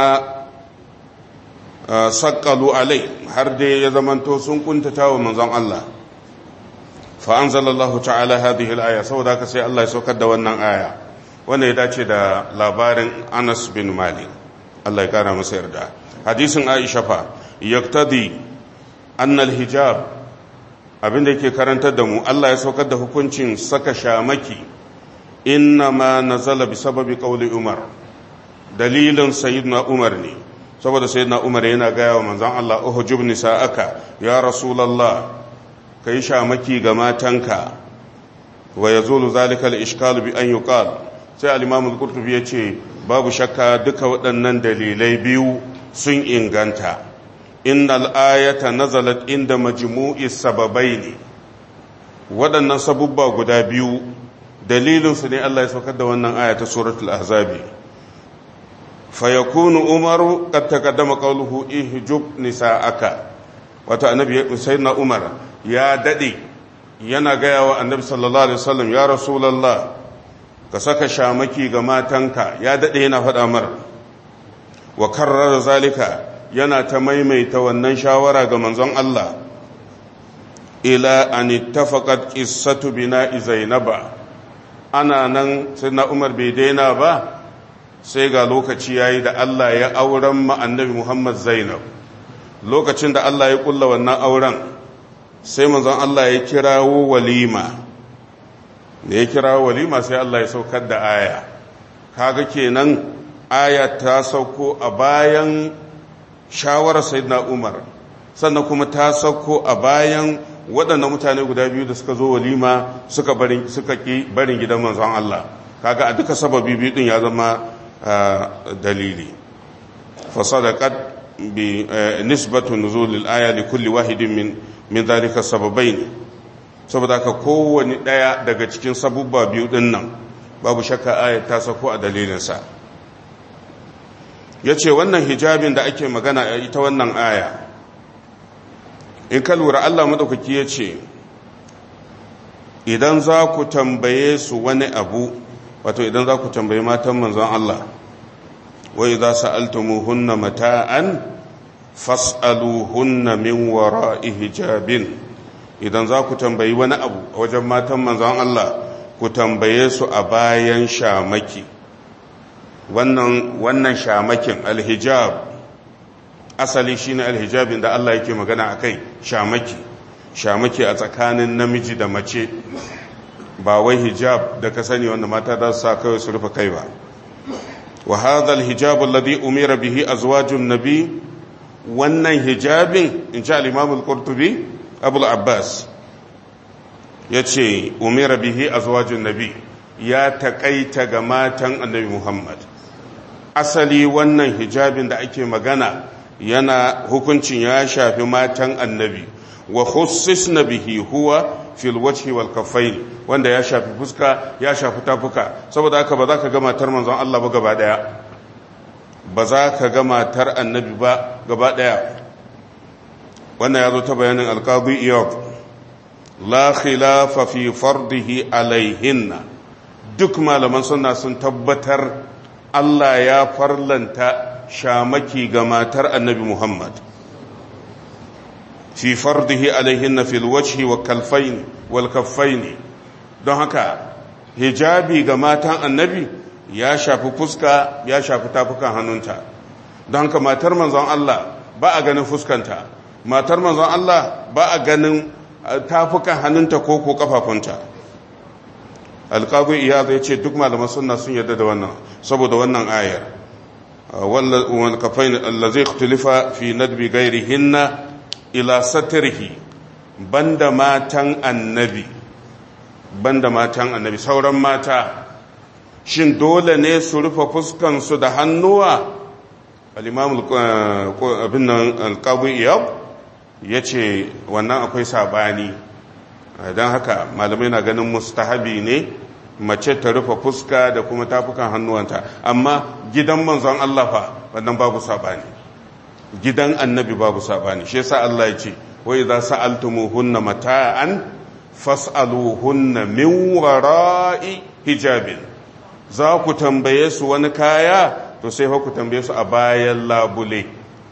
saqqalu alai, har dai ya zamanto sun kuntata wa manzon Allah. fa anzalallahu ta'ala hadhihi al-aya, saboda haka sai Allah ya saukar da wannan aya, wanda ya dace da labarin Anas bin Malik, Allah ya kara masa yarda. hadisin Aisha fa yaqtadi anna al-hijab, abinda yake karantar da mu Allah ya saukar da hukuncin saka shamaki innama nazala bi sababi qawli Umar, dalilin sayyidina Umar ne, saboda sayyidina Umar yana gaya wa manzon Allah uhjub nisa'aka ya rasulullah, kai shamaki ga matanka, wa yazulu zalika al-ishkal bi an yuqal. sai al-imam al-Qurtubi yace babu shakka duka waɗannan dalilai biyu sun inganta. innal ayata nazalat inda majmu'i sababaini, waɗannan sabubba guda biyu dalilinsu ne Allah ya saukar da wannan aya ta suratul ahzabi. fa yakunu umaru qad taqaddama qawluhu ihjub nisa'aka, wato annabi sayyidina Umar ya dade yana gaya wa annabi sallallahu alaihi wasallam, ya rasulullah ka saka shamaki ga matanka, ya dade yana faɗa mar. wa karrara zalika, yana ta maimaita wannan shawara ga manzon Allah, ila an ittafaqat qissatu bina'i Zainaba. ana nan sai na Umar bai daina ba, sai ga lokaci yayi da Allah ya auren ma annabi Muhammad Zainab. lokacin da Allah ya kulla wannan auren, sai manzon Allah ya kirawo walima. da ya kirawo walima sai Allah ya saukar da aya, kaga kenan aya ta sauko a bayan shawarar sayyidina Umar, sannan kuma ta sauko a bayan waɗannan mutane guda biyu da suka zo walima suka ki barin gidan manzon Allah. Kaga a duka sababi biyu din ya zama dalili. fa sadaqat bi nisbatu nuzul al-aya li kulli wahidin min dhalika sababain. saboda ka kowane daya daga cikin sabubba biyu din nan babu shakka ayat ta sauko a dalilinsa. ya ce wannan hijabin da ake magana a ita wannan aya, in ka lura Allah maɗaukaki ya ce idan za ku tambaye su wani abu, wato idan za ku tambaye matan manzon Allah, wa idza sa'altumuhunna mata'an fas'aluhunna min wara'i hijabin. Idan za ku tambayi wani abu a wajen matan manzon Allah, ku tambaye su a bayan shamaki. wannan shamakin alhijab asali shine alhijabin da Allah yake magana akai, shamaki a tsakanin namiji da mace, ba wai hijab da ka sani wanda mata za su sa kawai su rufe kai ba. wa hadha alhijab alladhi umira bihi azwajun nabi, wannan hijabin in ji al-imam al-qurtubi abul abbas yace umira bihi azwajun nabi, ya taƙaita ga matan annabi Muhammad. Asali wannan hijabin da ake magana yana hukuncin ya shafi matan annabi, wa khussisna bihi huwa fil wajhi wal kaffayn, wanda ya shafi fuska ya shafi tafuka. Saboda haka ba za ka ga matar manzon Allah ba gaba daya, ba za ka ga matar annabi ba gaba daya. wannan ya zo ta bayanin al-qadi iyad, la khilafa fi fardihi alaihinna. duk malaman sunna sun tabbatar Allah ya farlanta shamaki ga matar annabi Muhammad fi fardihi alaihinna fil wajhi wal kaffaini. don haka hijabi ga matan annabi ya shafi fuska ya shafi tafukan hannunta. don haka matar manzon Allah ba a ganin fuskanta, matar manzon Allah ba a ganin tafukan hannunta ko kafafunta. alƙabi iyaz ya ce duk malaman sunna sun yarda da wannan saboda wannan ayar, wal kafain allazi ikhtalafa fi nadbi ghairihinna ila satrihi, banda matan annabi sauran mata shin dole ne su rufe fuskan su da hannuwa? al-imam al-qabi iyaz yace wannan akwai sabani, don haka malamai na ganin mustahabi ne mace ta rufe fuska da kuma tafukan hannuwanta. amma gidan manzon Allah fa wannan babu sabani, gidan annabi babu sabani. shi yasa Allah ya ce wa idza sa'altumuhunna mata'an fas'aluhunna min wara'i hijabin. za ku tambaye su wani kaya, to sai fa ku tambaye su a bayan labule,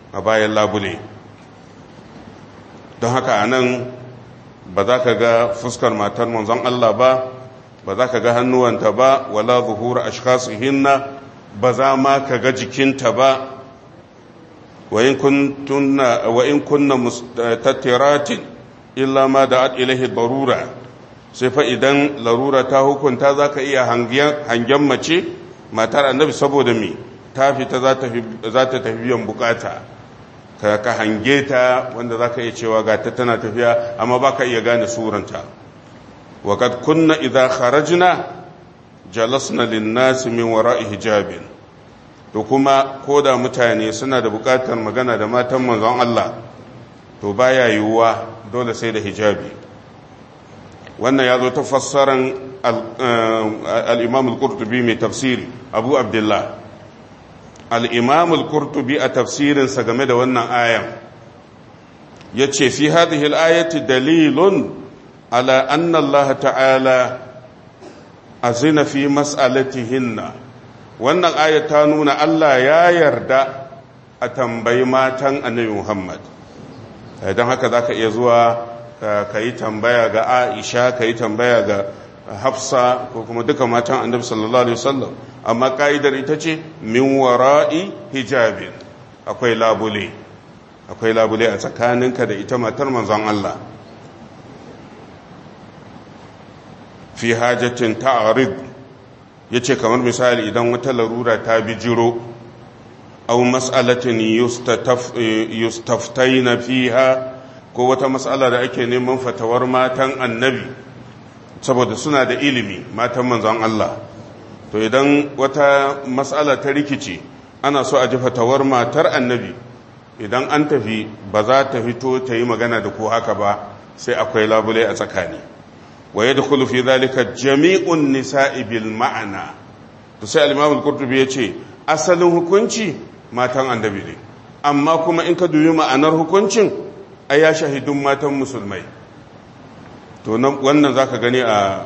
don haka anan ba za ka ga fuskar matar manzon Allah ba za ka ga hannuwanta ba, wala zuhura ashkhasihinna, ba za ma ka ga jikinta ba. wa in kunna mustatiratin illa ma da'at ilaihi darura, sai fa idan larura ta hukunta za ka iya hangen mace matar annabi, saboda me ta fita za ta tafi biyan bukata, ka hange ta wanda za ka iya cewa ga ta tana tafiya amma ba ka iya gane suranta. wa kad kunna idha kharajna jalasna lin-nasi min wara'i hijabin. to kuma koda mutane suna da bukatar magana da matan manzon Allah, to baya yiwuwa dole sai da hijabi. wannan ya zo ta fassaran al-imam al-qurtubi mai tafsiri abu abdullah. al-imam al-qurtubi a tafsirinsa game da wannan ayan ya ce fi hadhihi al-ayati dalilun ala anna Allah ta'ala azina fi mas'alatihinna. wannan aya ta nuna Allah ya yarda a tambayi matan annabi Muhammad. don haka zaka iya zuwa ka yi tambaya ga Aisha, ka yi tambaya ga Hafsa, ko kuma duka matan annabi sallallahu alaihi wasallam, amma ka'idar ita ce min wara'i hijabin, akwai labule a tsakaninka da ita matar manzon Allah. fi hajatin ta'arid yace kamar misali idan wata larura ta bijiro aw mas'alatin yustaftaina fiha ko wata mas'ala da ake neman fatawar matan annabi saboda suna da ilimi matan manzon Allah to idan wata mas'ala ta rikici ana so a ji fatawar matar annabi idan an tafi ba za ta fito ta yi magana da ko haka ba sai akwai labule a tsakani wa yadkhulu fi dhalika jami'un nisa'i bil ma'ana to sai al-imam al-qurtubi yace asalin hukunci matan annabi ne amma kuma in ka dubi ma'anar hukuncin ai ya shahidun matan musulmai to wannan zaka gani a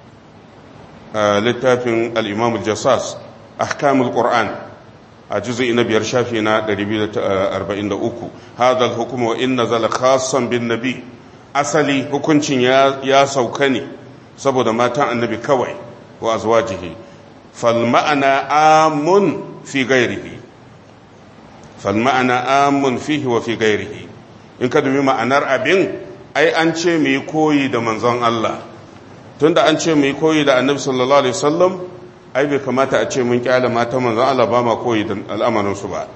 littafin al-imam al-jassas ahkamul qur'an a juz'i na 5 shafi na 243 hadha al-hukmu wa in nazala khassan bin nabi asali hukuncin ya sauka ne saboda matan annabi kawai wa azwajihi fal ma'ana amun fi ghairihi fal ma'ana amun fihi wa fi ghairihi in ka dubi ma'anar abin ai an ce mu yi koyi da manzon Allah tunda an ce mu yi koyi da annabi sallallahu alaihi wasallam ai bai kamata a ce mun kyale matan manzon Allah ba ma koyi da al'amarin su ba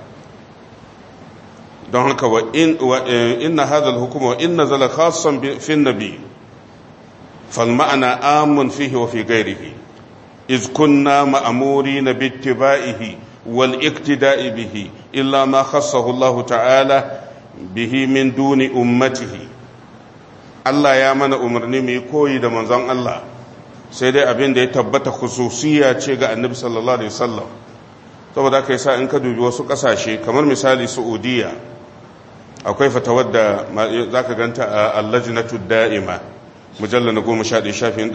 don haka wa inna hadha al-hukm wa in nazala khassan fi an-nabi fal ma'ana amun fihi wa fi ghayrihi iz kunna ma'murina bi ittiba'ihi wal iktida'i bihi illa ma khassahu Allah ta'ala bihi min duni ummatihi Allah ya mana umarni mu koyi da manzon Allah sai dai abin da ya tabbata khususiyya ce ga annabi sallallahu alaihi wasallam saboda haka yasa in ka dubi wasu kasashe kamar misali Saudiya akwai fatawar da za ka ganta a allajinatu da'ima mujalla na 11 shafin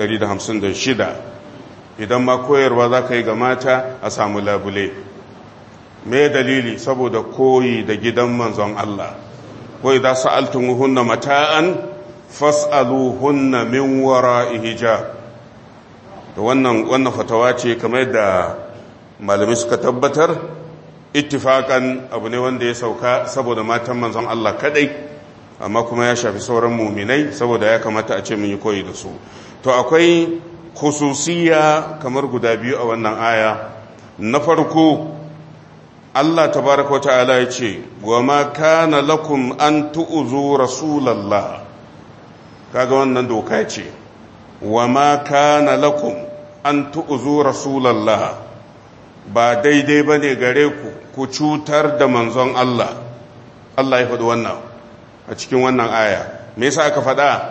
156 idan ma koyarwa za ka yi ga mata a samu labule me dalili saboda koyi da gidan manzon Allah ko idan sa'altumuhunna mata'an fas'aluhunna min wara'i hijab to wannan fatawa ce kamar da malamai suka tabbatar ittifakan abu ne wanda ya sauka saboda matan manzon Allah kadai amma kuma ya shafi sauran muminai saboda ya kamata a ce mun yi koyi da su to akwai khususiyya kamar guda biyu a wannan aya na farko Allah tabaraka wa ta'ala ya ce wa ma kana lakum an tu'zu rasulallah kaga wannan doka ce wa ma kana lakum an tu'zu rasulallah ba daidai ba ne gare ku cutar da manzon Allah Allah ya faɗi wannan a cikin wannan aya me yasa aka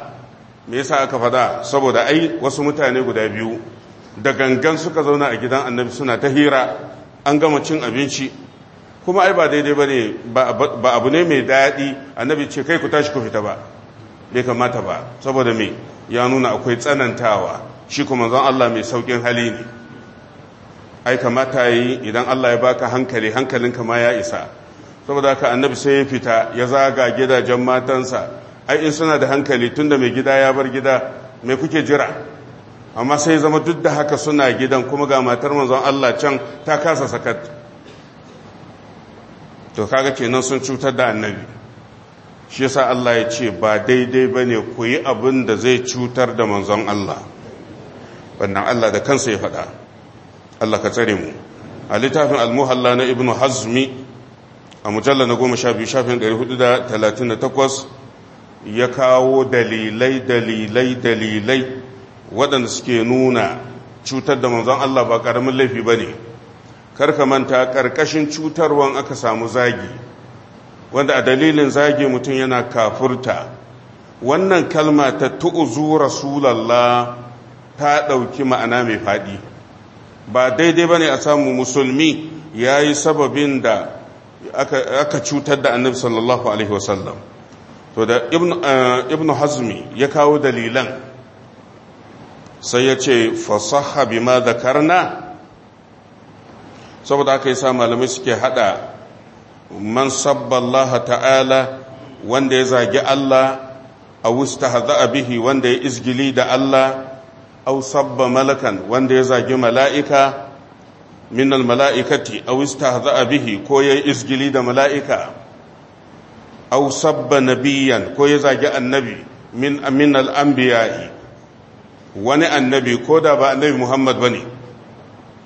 faɗa saboda ai wasu mutane guda biyu da gangan suka zauna a gidan annabi suna ta hira an gama cin abinci kuma ai ba daidai ba ne ba abu ne mai daɗi annabi ce kai ku tashi ku fita ba bai kamata ba saboda me ya nuna akwai tsanantawa shi kuma manzon Allah mai saukin hali ne ai kamata yi idan Allah ya baka hankali hankalinka ma ya isa saboda haka annabi sai ya fita ya zaga gidajen matansa ai in suna da hankali tunda mai gida ya bar gida mai kuke jira amma sai zama duk da haka suna gidan kuma ga matar manzon Allah can ta kasa sakat to kaga kenan sun cutar da annabi shi yasa Allah ya ce ba daidai bane ku yi abin da zai cutar da manzon Allah wannan Allah da kansa ya faɗa Allah ka tsare mu a littafin al-muhalla na ibnu hazmi a mujalla na 12 shafin 438 ya kawo dalilai waɗanda suke nuna cutar da manzon Allah ba ƙaramin laifi ba ne karka manta ƙarƙashin cutarwan aka samu zagi wanda a dalilin zagi mutum yana kafurta wannan kalma ta tu'zu rasulallah ta ɗauki ma'ana mai faɗi ba daidai ba ne a samu musulmi ya yi sababin da aka cutar da annabi sallallahu alaihi wasallam to da ibn hazmi ya kawo dalilan sai ya ce fasaha bima zakarna saboda aka yi sa malamai suke hada man sabballaha ta'ala wanda ya zagi Allah a wustahza'a bihi wanda ya izgili da Allah aw sabba malakan wanda ya zagi mala'ika min al-mala'ikati aw istahza'a bihi ko ya izgili da mala'ika aw sabba nabiyyan ko ya zagi annabi min al-anbiya'i wani annabi ko da ba annabi Muhammad bane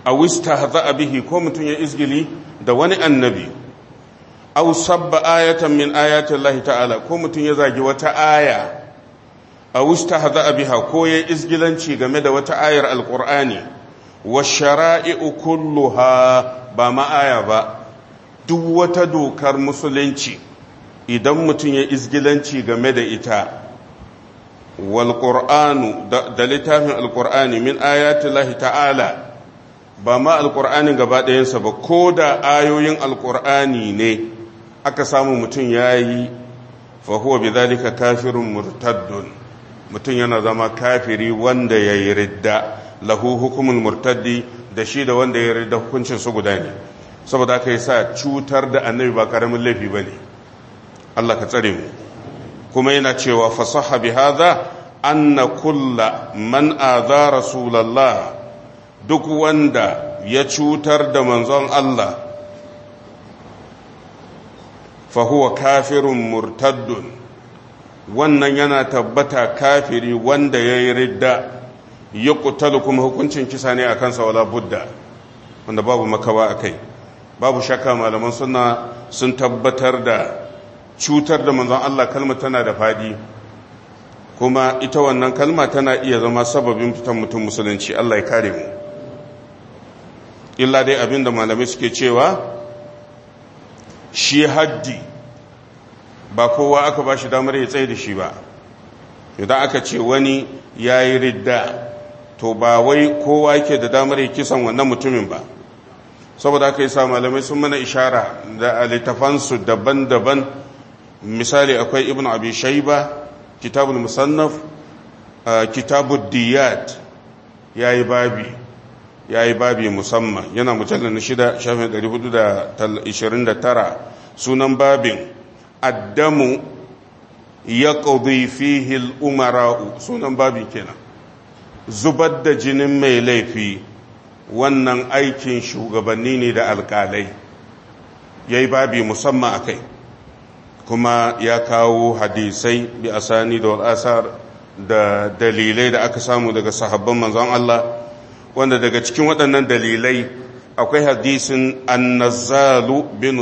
aw istahza'a bihi ko mutum ya izgili da wani annabi aw sabba ayatan min ayati Allah ta'ala ko mutum ya zagi wata aya aw istahza'a biha ko ya izgilanci game da wata ayar alqur'ani washara'i'u kulluha ba ma aya ba duk wata dokar musulunci idan mutum ya izgilanci game da ita wal qur'anu da littafin alqur'ani min ayati Allah ta'ala ba ma alqur'anin gaba ɗayansa ba ko da ayoyin alqur'ani ne aka samu mutum yayi fa huwa bidhalika kafirun murtaddun mutum yana zama kafiri wanda yayi ridda lahu hukumul murtaddi da shi da wanda ya ridda hukuncin su guda ne saboda haka yasa cutar da annabi ba karamin laifi bane Allah ka tsare mu kuma yana cewa fasaha bi hadha anna kulla man adha rasulullah duk wanda ya cutar da manzon Allah fa huwa kafirun murtaddun wannan yana tabbata kafiri wanda yayi ridda yuqtalu kuma hukuncin kisa ne akan sa wala budda wanda babu makawa akai babu shakka malaman sunna sun tabbatar da cutar da manzon Allah kalma tana da fadi kuma ita wannan kalma tana iya zama sababin fitan mutum musulunci Allah ya kare mu illa dai abinda malamai suke cewa shi haddi ba kowa aka ba shi damar ya tsaye da shi ba idan aka ce wani yayi ridda to ba wai kowa yake da damar ya kisan wannan mutumin ba saboda aka yi sa malamai sun mana ishara da littafansu daban-daban misali akwai ibn abi shayba kitabul musannaf kitabud diyat yayi babi musamman yana mujallal na 6 shafin 429 sunan babin addamu yaqdi fihi al-umara'u sunan babin kenan zubar da jinin mai laifi wannan aikin shugabanni ne da alkalai yayi babi musamman akai kuma ya kawo hadisai bi asani da asar da dalilai da aka samu daga sahabban manzon Allah wanda daga cikin waɗannan dalilai akwai hadisin an-nazzalu bin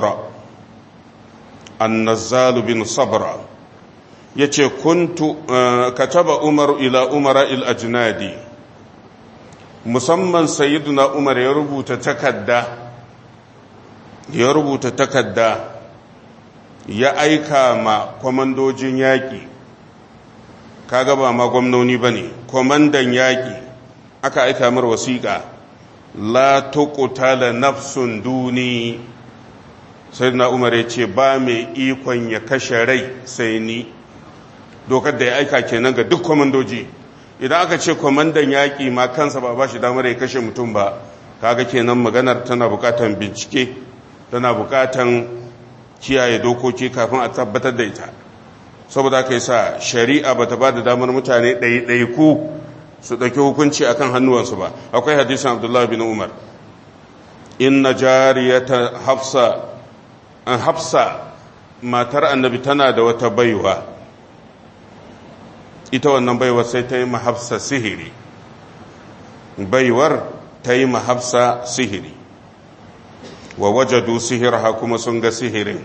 sabra yace kuntu kataba umar ila umara al-ajnadi musamman sayyiduna umar ya rubuta takadda ya aika ma kwamandojin yaƙi kaga ba ma gwamnoni ba ne kwamandan yaƙi aka aika mar wasiƙa la tuqtala nafsun duni sai na umar ya ce ba mai ikon ya kashe rai sai ni dokar da ya aika kenan ga duk kwamandoji idan aka ce kwamandan yaƙi ma kansa ba shi damar ya kashe mutum ba kaga kenan maganar tana buƙatan bincike tana buƙatan kiyaye dokoki kafin a tabbatar da ita saboda aka yi sa shari'a bata ba da damar mutane ɗaiɗaiku su ɗauki hukunci akan hannuwansu ba akwai hadisin abdullahi bin umar inna jariyata hafsa matar annabi tana da wata baiwa ita wannan baiwar sai ta yi mahafsa sihiri baiwar ta yi mahafsa sihiri wa wajadu sihirha kuma sun ga sihirin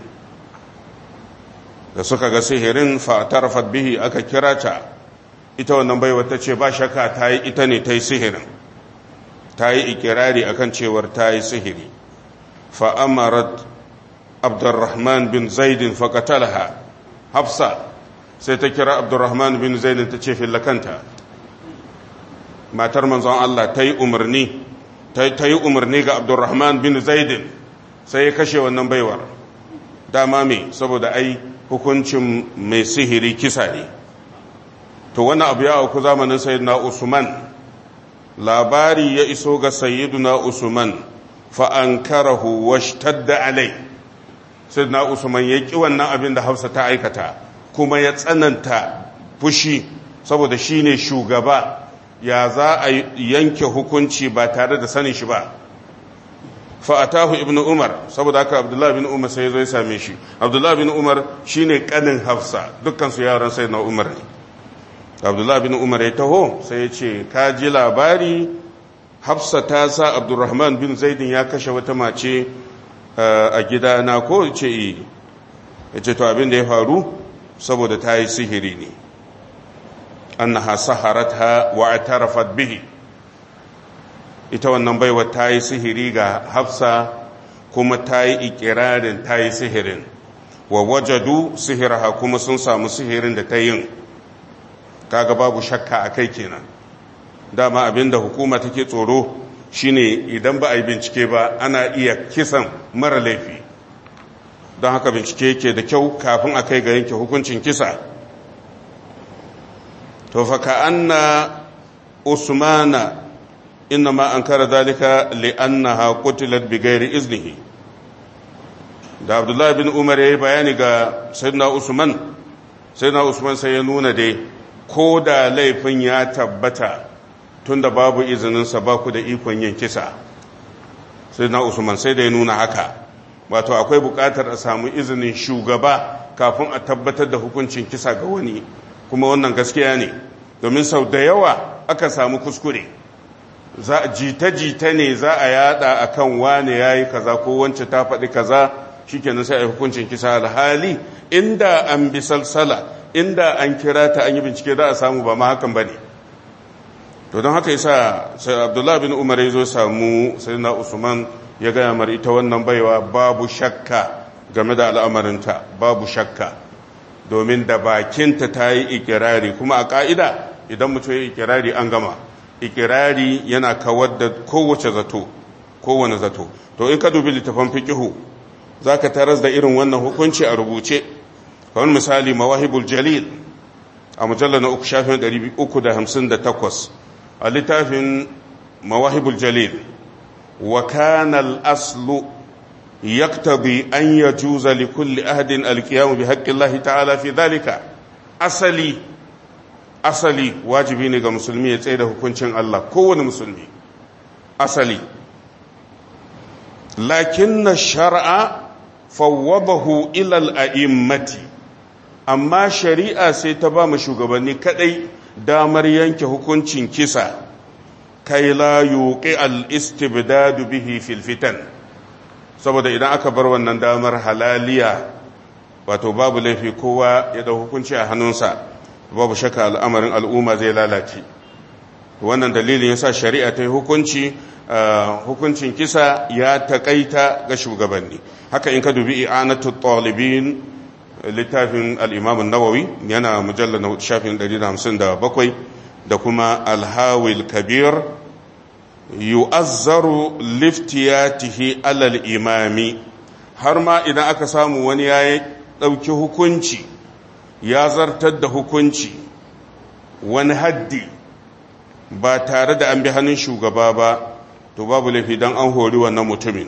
da suka ga sihirin fa tarafat bihi aka kira ta ita wannan baiwa ta ce ba shakka ta yi ita ne ta yi sihirin ta yi ikirari akan cewar ta yi sihiri fa amarat abdurrahman bin zaidin fa qatalaha hafsa sai ta kira abdurrahman bin zaidin ta ce fillakanta matar manzon Allah ta yi umarni ga abdurrahman bin zaidin sai ya kashe wannan baiwar dama me saboda ai hukuncin mai sihiri kisa ne to wannan abu ya auku zamanin sayyidina usman labari ya iso ga sayyiduna usman fa ankarahu washtadda alai sayyidina usman ya ki wannan abin da hafsa ta aikata kuma ya tsananta fushi saboda shine shugaba ya za a yanke hukunci ba tare da sanin shi ba fa'atahu ibn umar saboda haka abdullahi bin umar sai zo ya same shi abdullahi bin umar shine kanin hafsa dukkan su yaran sai na umar ne abdullahi bin umar ya taho sai ya ce ka ji labari hafsa ta sa abdurrahman bin zaidin ya kashe wata mace a gidana ko ce ya ce to abin da ya faru saboda ta yi sihiri ne annaha saharatha wa atarafat bihi, ita wannan baiwa ta yi sihiri ga hafsa kuma ta yi ikirarin ta yi sihirin, wa wajadu sihiraha kuma sun samu sihirin da ta yin, kaga babu shakka a kai kenan. Dama abinda hukuma take tsoro shine idan ba a yi bincike ba ana iya kisan mara laifi, don haka bincike yake da kyau kafin a kai ga yanke hukuncin kisa. to fa ka anna usmana innama ankara dalika li'annaha qutilat bighairi iznihi. da abdullahi bin umar yayi bayani ga sayyidina usman sai ya nuna dai ko da laifin ya tabbata tunda babu izininsa ba ku da ikon yin kisa. sayyidina usman sai da ya nuna haka, wato akwai bukatar a samu izinin shugaba kafin a tabbatar da hukuncin kisa ga wani, kuma wannan gaskiya ne domin sau da yawa aka samu kuskure, jita-jita ne za a yada akan wane yayi kaza ko wance ta faɗi kaza, shikenan sai a yi hukuncin kisa. alhali inda an bi salsala, inda an kira ta an yi bincike za a samu ba ma hakan bane. to don haka yasa sai Abdullah bin Umar ya zo samu sayyidina Usman ya gaya mar ita wannan baiwa babu shakka game da al'amarinta, babu shakka, domin da bakinta ta yi ikirari, kuma a ka'ida idan mutum ya ikirari an gama. Ikirari yana kawar da kowane zato. to in ka dubi littafin fiqhu zaka taras da irin wannan hukunci a rubuce. kamar misali mawahibul jalil a mujallal na 3 shafin 358, a littafin mawahibul jalil wa kana al-aslu yaktabi an yajuza li kulli ahadin al-qiyam bi haqqi Allah ta'ala fi dhalika. asali wajibi ne ga musulmi ya tsaye da hukuncin Allah, kowane musulmi asali. lakinna shar'a fawwadahu ila al-a'immati, amma shari'a sai ta ba mu shugabanni kadai damar yanke hukuncin kisa, kai la yuqi al-istibdad bihi fil fitan. saboda idan aka bar wannan damar halaliya, wato babu laifi kowa ya da hukunci a hannunsa, babu shakka al'amarin al'umma zai lalace. wannan dalilin yasa shari'a ta yi hukuncin kisa ya taƙaita ga shugabanni. haka in ka dubi i'anatu talibin, littafin al-imam an-nawawi yana mujallal na shafin 157, da kuma al-hawil kabir, yu'azzaru liftiyatihi alal imami. har ma idan aka samu wani ya ɗauki hukunci, ya zartar da hukunci, wani haddi ba tare da an bi hannun shugaba ba, to babu laifi don an hori wannan mutumin.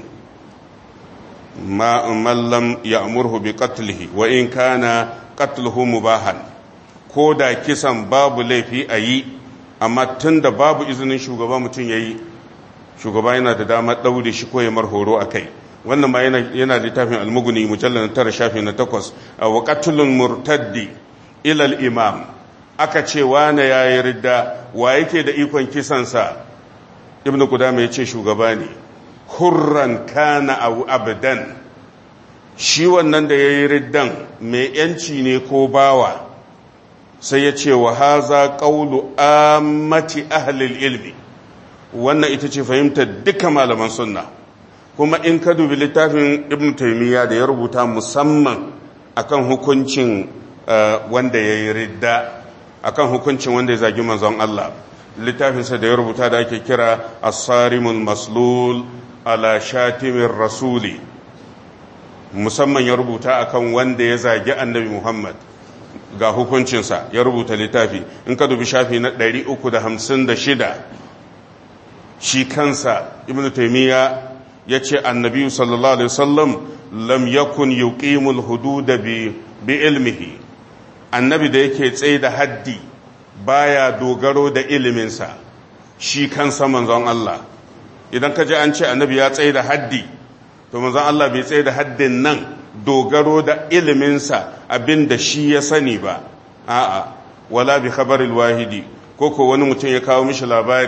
mallam ya amurhu bi qatlihi wa in kana qatluhu mubahan, ko da kisan babu laifi a yi, amma tun da babu izinin shugaba mutum ya yi, shugaba yana da damar ɗaure shi ko ya mar horo a kai. wannan ma yana littafin almuguni mujallar 9 shafi na 8. wa qatlul murtaddi ila al-imam, aka ce wane yayi ridda, wa yake da ikon kisansa? ibnu qudama yace shugaba ne, hurran kana aw abdan. shi wannan da yayi riddan mai yanci ne ko bawa? sai ya ce wa haza qawlu ammati ahli ilmi, wannan ita ce fahimtar duka malaman sunna. kuma in ka dubi littafin ibn taymiya da ya rubuta musamman akan hukuncin wanda yayi ridda, akan hukuncin wanda ya zagi manzon Allah, littafinsa da ya rubuta da ake kira as-sarimul maslul ala shatimir rasuli, musamman ya rubuta akan wanda ya zagi annabi Muhammad, ga hukuncinsa ya rubuta littafi. in ka dubi shafi na 356, shi kansa ibn taymiya yace annabi sallallahu alaihi wasallam lam yakun yuqimul hudud bi ilmihi. annabi da yake tsaye da haddi baya dogaro da iliminsa, shi kansa manzon Allah. idan ka ji an ce annabi ya tsaye da haddi, to manzon Allah bai tsaye da haddin nan dogaro da iliminsa abinda shi ya sani ba, a'a, wala bi khabaril wahidi, ko wani mutum ya kawo mishi labari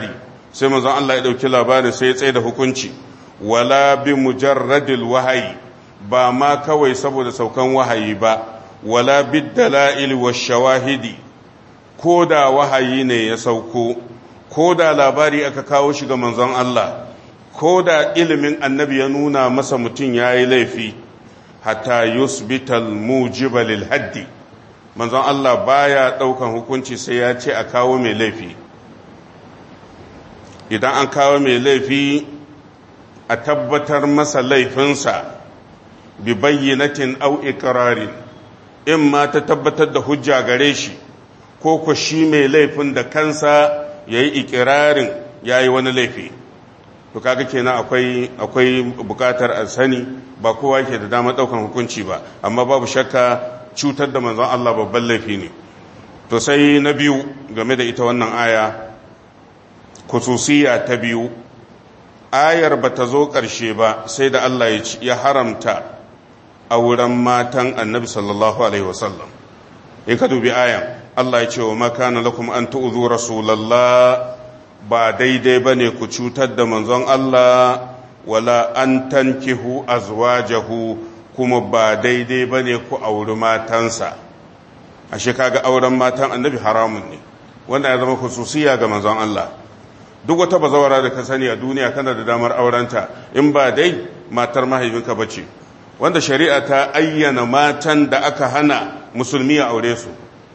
sai manzon Allah ya ɗauki labarin sai ya tsaye da hukunci wala bi mujarradil wahayi ba ma kawai saboda saukan wahayi ba wala bid dalail wash shawahidi ko da wahayi ne ya sauko ko da labari aka kawo shi ga manzon Allah ko da ilimin annabi ya nuna masa mutum yayi laifi hatta yusbital mujiba lil haddi manzon Allah baya daukan hukunci sai ya ce a kawo mai laifi idan an kawo mai laifi a tabbatar masa laifinsa bi bayyinatin aw iqrarin in ma ta tabbatar da hujja gare shi ko ko shi mai laifin da kansa yayi iqrarin yayi wani laifi to kaga kenan akwai bukatar a sani ba kowa yake da damar daukan hukunci ba amma babu shakka cutar da manzon Allah babban laifi ne to sai na biyu game da ita wannan aya khususiyya ta biyu ayar ba ta zo ƙarshe ba sai da Allah ya haramta auren matan annabi sallallahu alaihi wasallam in ka dubi ayan Allah ya ce wa makana lakum an tu'zu rasulallah ba daidai bane ku cutar da manzon Allah wala an tankihu azwajahu kuma ba daidai bane ku auri matansa ashe kaga auren matan annabi haramun ne wanda ya zama khususiya ga manzon Allah duk wata bazawara da ka sani a duniya kana da damar aurenta in ba dai matar mahaifinka bace wanda shari'a ta ayyana matan da aka hana musulmi a aure su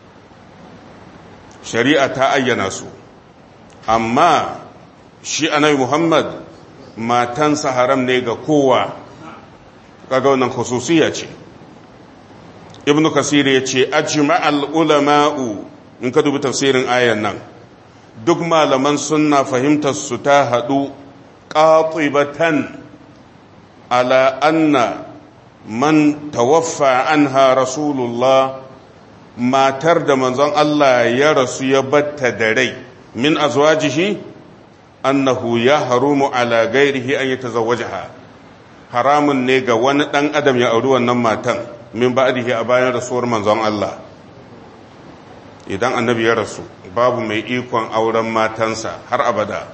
shari'a ta ayyana su amma shi annabi Muhammad matansa haram ne ga kowa kaga wannan khususiyya ce ibnu kasir yace ajma'al ulama'u in ka dubi tafsirin ayan nan duk malaman sunna fahimtar su ta hadu qatibatan ala anna man tawaffa anha rasulullah matar da manzon Allah ya rasu ya batta da rai min azwajihi annahu yahrumu ala ghairihi an yatazawwajaha haramun ne ga wani dan adam ya auri wannan matan min ba'dihi a bayan rasuwar manzon Allah idan annabi ya rasu babu mai ikon auren matansa har abada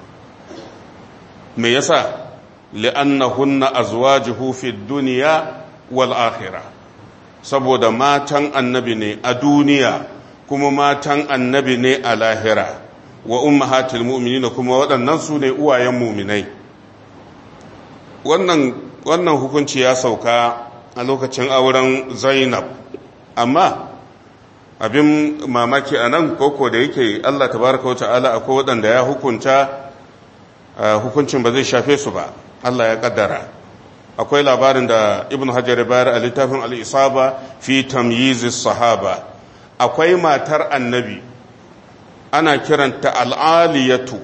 me yasa li'annahunna azwajuhu fid dunya wal akhirah saboda matan annabi ne a duniya kuma matan annabi ne a lahira wa ummahatil mu'minina kuma waɗannan su ne uwayen mu'minai wannan hukunci ya sauka a lokacin auren Zainab amma abin mamaki anan koko da yake Allah tabaraka wa ta'ala akwai waɗanda ya hukunta hukuncin ba zai shafe su ba Allah ya kaddara akwai labarin da Ibn Hajar ya bayar a littafin al-Isaba fi tamyiz as-sahaba akwai matar annabi ana kiranta al-Aliyatu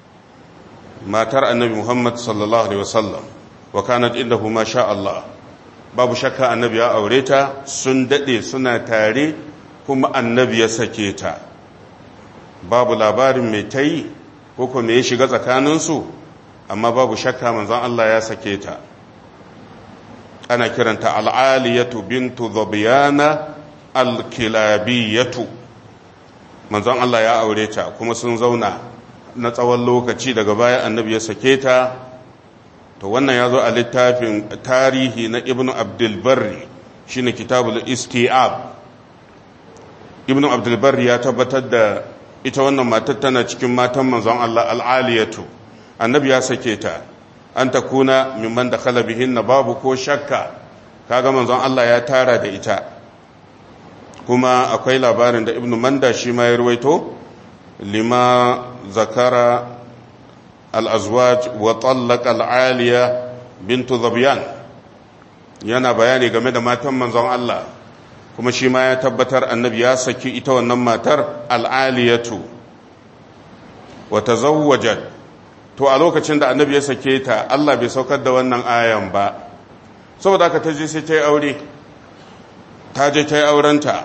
matar annabi Muhammad sallallahu alaihi wasallam wa kanat indahu ma sha Allah babu shakka annabi ya aure ta sun dade suna tare kuma annabi ya sake ta babu labarin mai tayi ko ko me ya shiga tsakaninsu amma babu shakka manzon Allah ya sake ta ana kiranta al-Aliyatu bintu Dhabiyana al-Kilabiyatu manzon Allah ya aure ta kuma sun zauna na tsawon lokaci daga baya annabi ya sake ta to wannan ya zo a littafin tarihi na Ibn Abdul Barri shine kitabul Isti'ab Ibn Abdul Barri ya tabbatar da ita wannan matar tana cikin matan manzon Allah al-Aliyatu annabi ya sake ta an takuna mimman dakhala bihinna babu ko shakka kaga manzon Allah ya tara da ita kuma akwai labarin da Ibn Manda shi ma ya ruwaito lima zakara al-azwaj wa talaqa al-aliya bintu Dhabiyan yana bayani game da matan manzon Allah kuma shi ma ya tabbatar annabi ya saki ita wannan matar al-aliyatu wa tazawwajat to a lokacin da annabi ya sake ta Allah bai saukar da wannan ayan ba saboda haka ta je sai ta yi aure ta je ta yi aurenta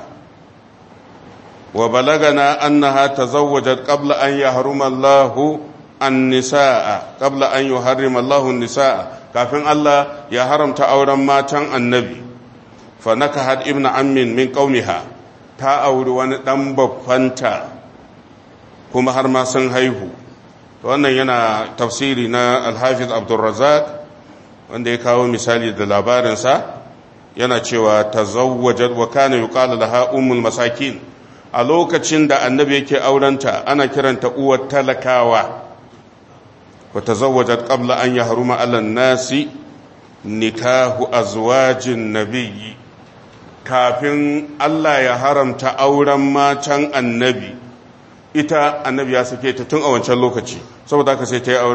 wa balagana annaha tazawwajat qabla an yahruma Allahu an-nisaa qabla an yuharrima Allahu an-nisaa kafin Allah ya haramta auren matan annabi fa nakahat ibnu ammin min qaumiha ta auri wani dan babbanta kuma har ma sun haihu wannan yana tafsiri na Al-Hafiz Abdul Razzaq wanda ya kawo misali da labarinsa yana cewa tazawwajat wa kana yuqalu laha ummul masakin. A lokacin da annabi yake aurenta ana kiranta uwar talakawa. wa tazawwajat qabla an yahruma 'ala an-nasi nikahu azwajin nabiyyi, kafin Allah ya haramta auren matan annabi, ita annabi ya sake ta tun a wancan lokaci, saboda haka sai ta yi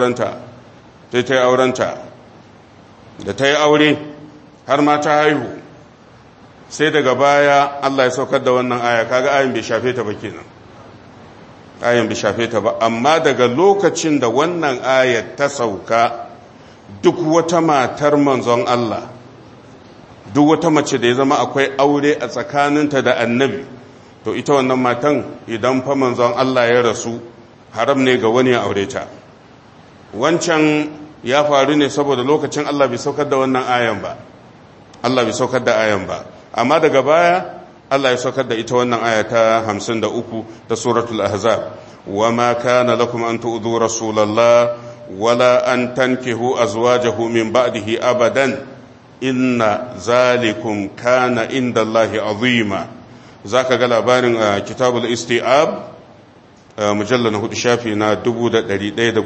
aurenta da ta yi aure har ma ta haihu, sai daga baya Allah ya saukar da wannan aya. kaga ayin bai shafe ta ba kenan, ayin bai shafe ta ba. amma daga lokacin da wannan ayat ta sauka, duk wata matar manzon Allah, duk wata mace da ya zama akwai aure a tsakaninta da annabi, to ita wannan matan idan fa manzon Allah ya rasu, haram ne ga wani ya aure ta. Wancan ya faru ne saboda lokacin Allah bai saukar da wannan ayan ba, Allah bai saukar da ayan ba. Amma daga baya Allah ya saukar da ita wannan aya ta 53 ta suratul ahzab. wa ma kana lakum an tu'dhu rasulallah wala an tankihu azwajahu min ba'dihi abadan inna zalikum kana indallahi azima. zaka ga labarin a kitabul isti'ab mujallal 4 shafi na 1118.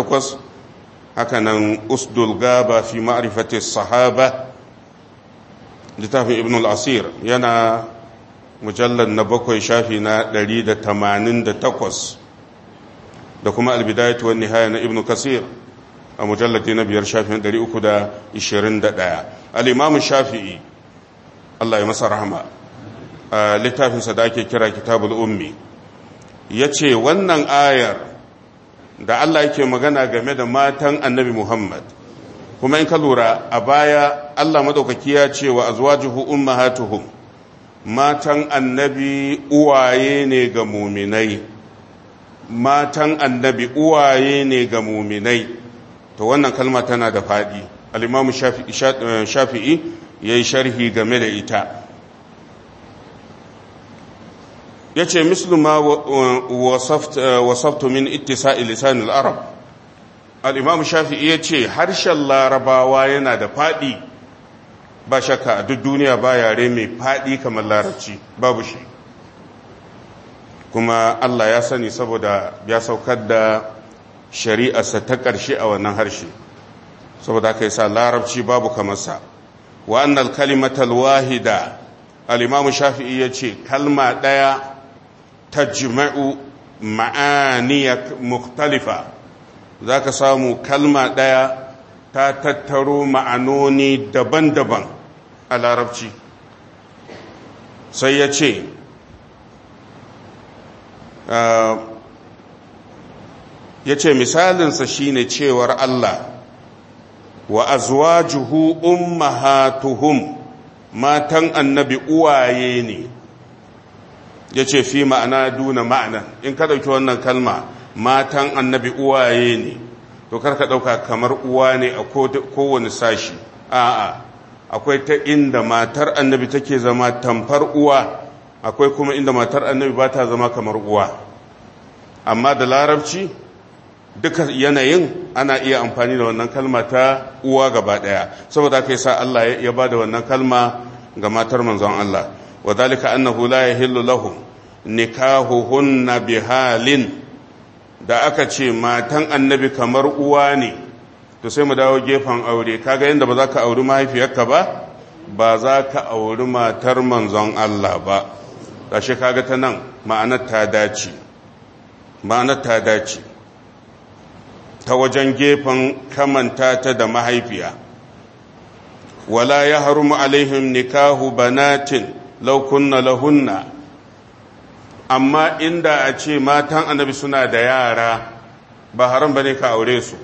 haka nan usdul gaba fi ma'rifati sahaba littafin ibn al-asir yana mujallal na 7 shafi na 188, da kuma al-bidayatu wan nihaya na ibn kasir a mujalladi na 5 shafi na 321. al-imam shafi'i Allah ya masa rahama, littafinsa da ake kira kitabul ummi, yace wannan ayar da Allah yake magana game da matan annabi Muhammad, kuma in ka lura a baya Allah madaukaki ya ce wa azwajuhu ummahatuhum, matan annabi uwaye ne ga muminai, matan annabi uwaye ne ga muminai. to wannan kalma tana da fadi. al-imam shafi'i yayi sharhi game da ita, yace mislu ma wasaftu min ittisa'i lisan al-arab. al-imam shafi'i yace harshen larabawa yana da fadi, ba shakka a duk duniya ba yare mai fadi kamar larabci, babu shi. kuma Allah ya sani saboda ya saukar da shari'arsa ta ƙarshe a wannan harshe, saboda aka yi sa larabci babu kamarsa. wa annal kalimatal wahida, al-imam shafi'i yace kalma daya tajma'u ma'aniya mukhtalifa, zaka samu kalma daya ta tattaro ma'anoni daban-daban a larabci. sai yace misalinsa shine cewar Allah wa azwajuhu ummahatuhum, matan annabi uwaye ne. yace fi ma'ana duna ma'ana, in ka dauki wannan kalma matan annabi uwaye ne, to kar ka dauka kamar uwa ne a kowane sashi. a'a, akwai ta inda matar annabi take zama tamfar uwa, akwai kuma inda matar annabi ba ta zama kamar uwa. amma da larabci duka yanayin ana iya amfani da wannan kalma ta uwa gaba daya, saboda haka yasa Allah ya bada wannan kalma ga matar manzon Allah. wa dalika annahu la yahillu lahum nikahuhunna bihalin, da aka ce matan annabi kamar uwa ne, to sai mu dawo gefen aure. kaga yanda ba za ka auri mahaifiyarka ba za ka auri matar manzon Allah ba. gashi kaga ta nan ma'anar ta dace ta wajen gefen kamanta ta da mahaifiya. wala ya harumu alaihim nikahu banatin law kunna lahunna, amma inda a ce matan annabi suna da yara ba haram bane ka aure su.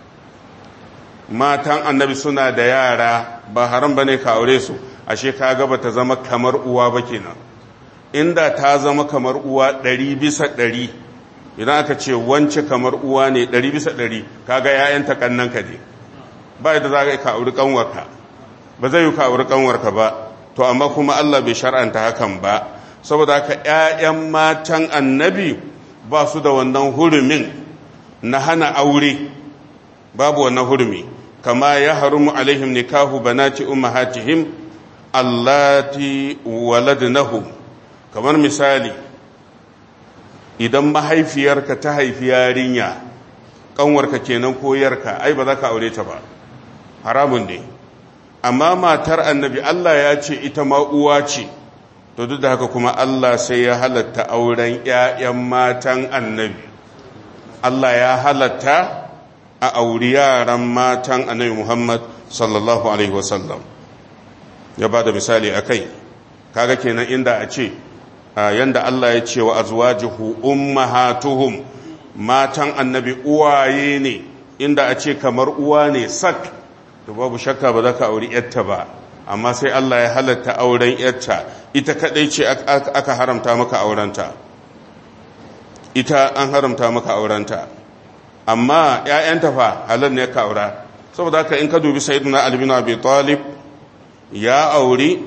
matan annabi suna da yara ba haram bane ka aure su. ashe kaga bata zama kamar uwa ba kenan. inda ta zama kamar uwa 100%, idan aka ce wance kamar uwa ne 100%, kaga ƴaƴanta kannanka ne, ba yadda za ka auri kanwarka, ba zai yi ka auri kanwarka ba. to amma kuma Allah bai shar'anta hakan ba, saboda haka ƴaƴan matan annabi ba su da wannan hurumin na hana aure babu wannan hurumi kama ya harumu alaihim nikahu banati ummahatihim allati waladnahum. Kamar misali, idan mahaifiyarka ta haifi yarinya kanwarka kenan ko yarka, ai ba za ka aure ta ba, haramun ne. Amma matar annabi Allah ya ce ita ma uwa ce, to duk da haka kuma Allah sai ya halatta auren ƴaƴan matan annabi. Allah ya halatta a auri yaran matan annabi Muhammad sallallahu alaihi wasallam. Ya ba da misali a kai, kaga kenan inda a ce yanda Allah ya ce wa azwajuhu ummahatuhum, matan annabi uwaye ne, inda a ce kamar uwa ne sak, to babu shakka ba za ka auri yarta ba. Amma sai Allah ya halatta auren yarta, ita kadai ce aka haramta maka aurenta, ita an haramta maka aurenta, amma ƴaƴanta fa halal ne ka aura. Saboda haka in ka dubi sayyidina Ali bin Abi Talib ya auri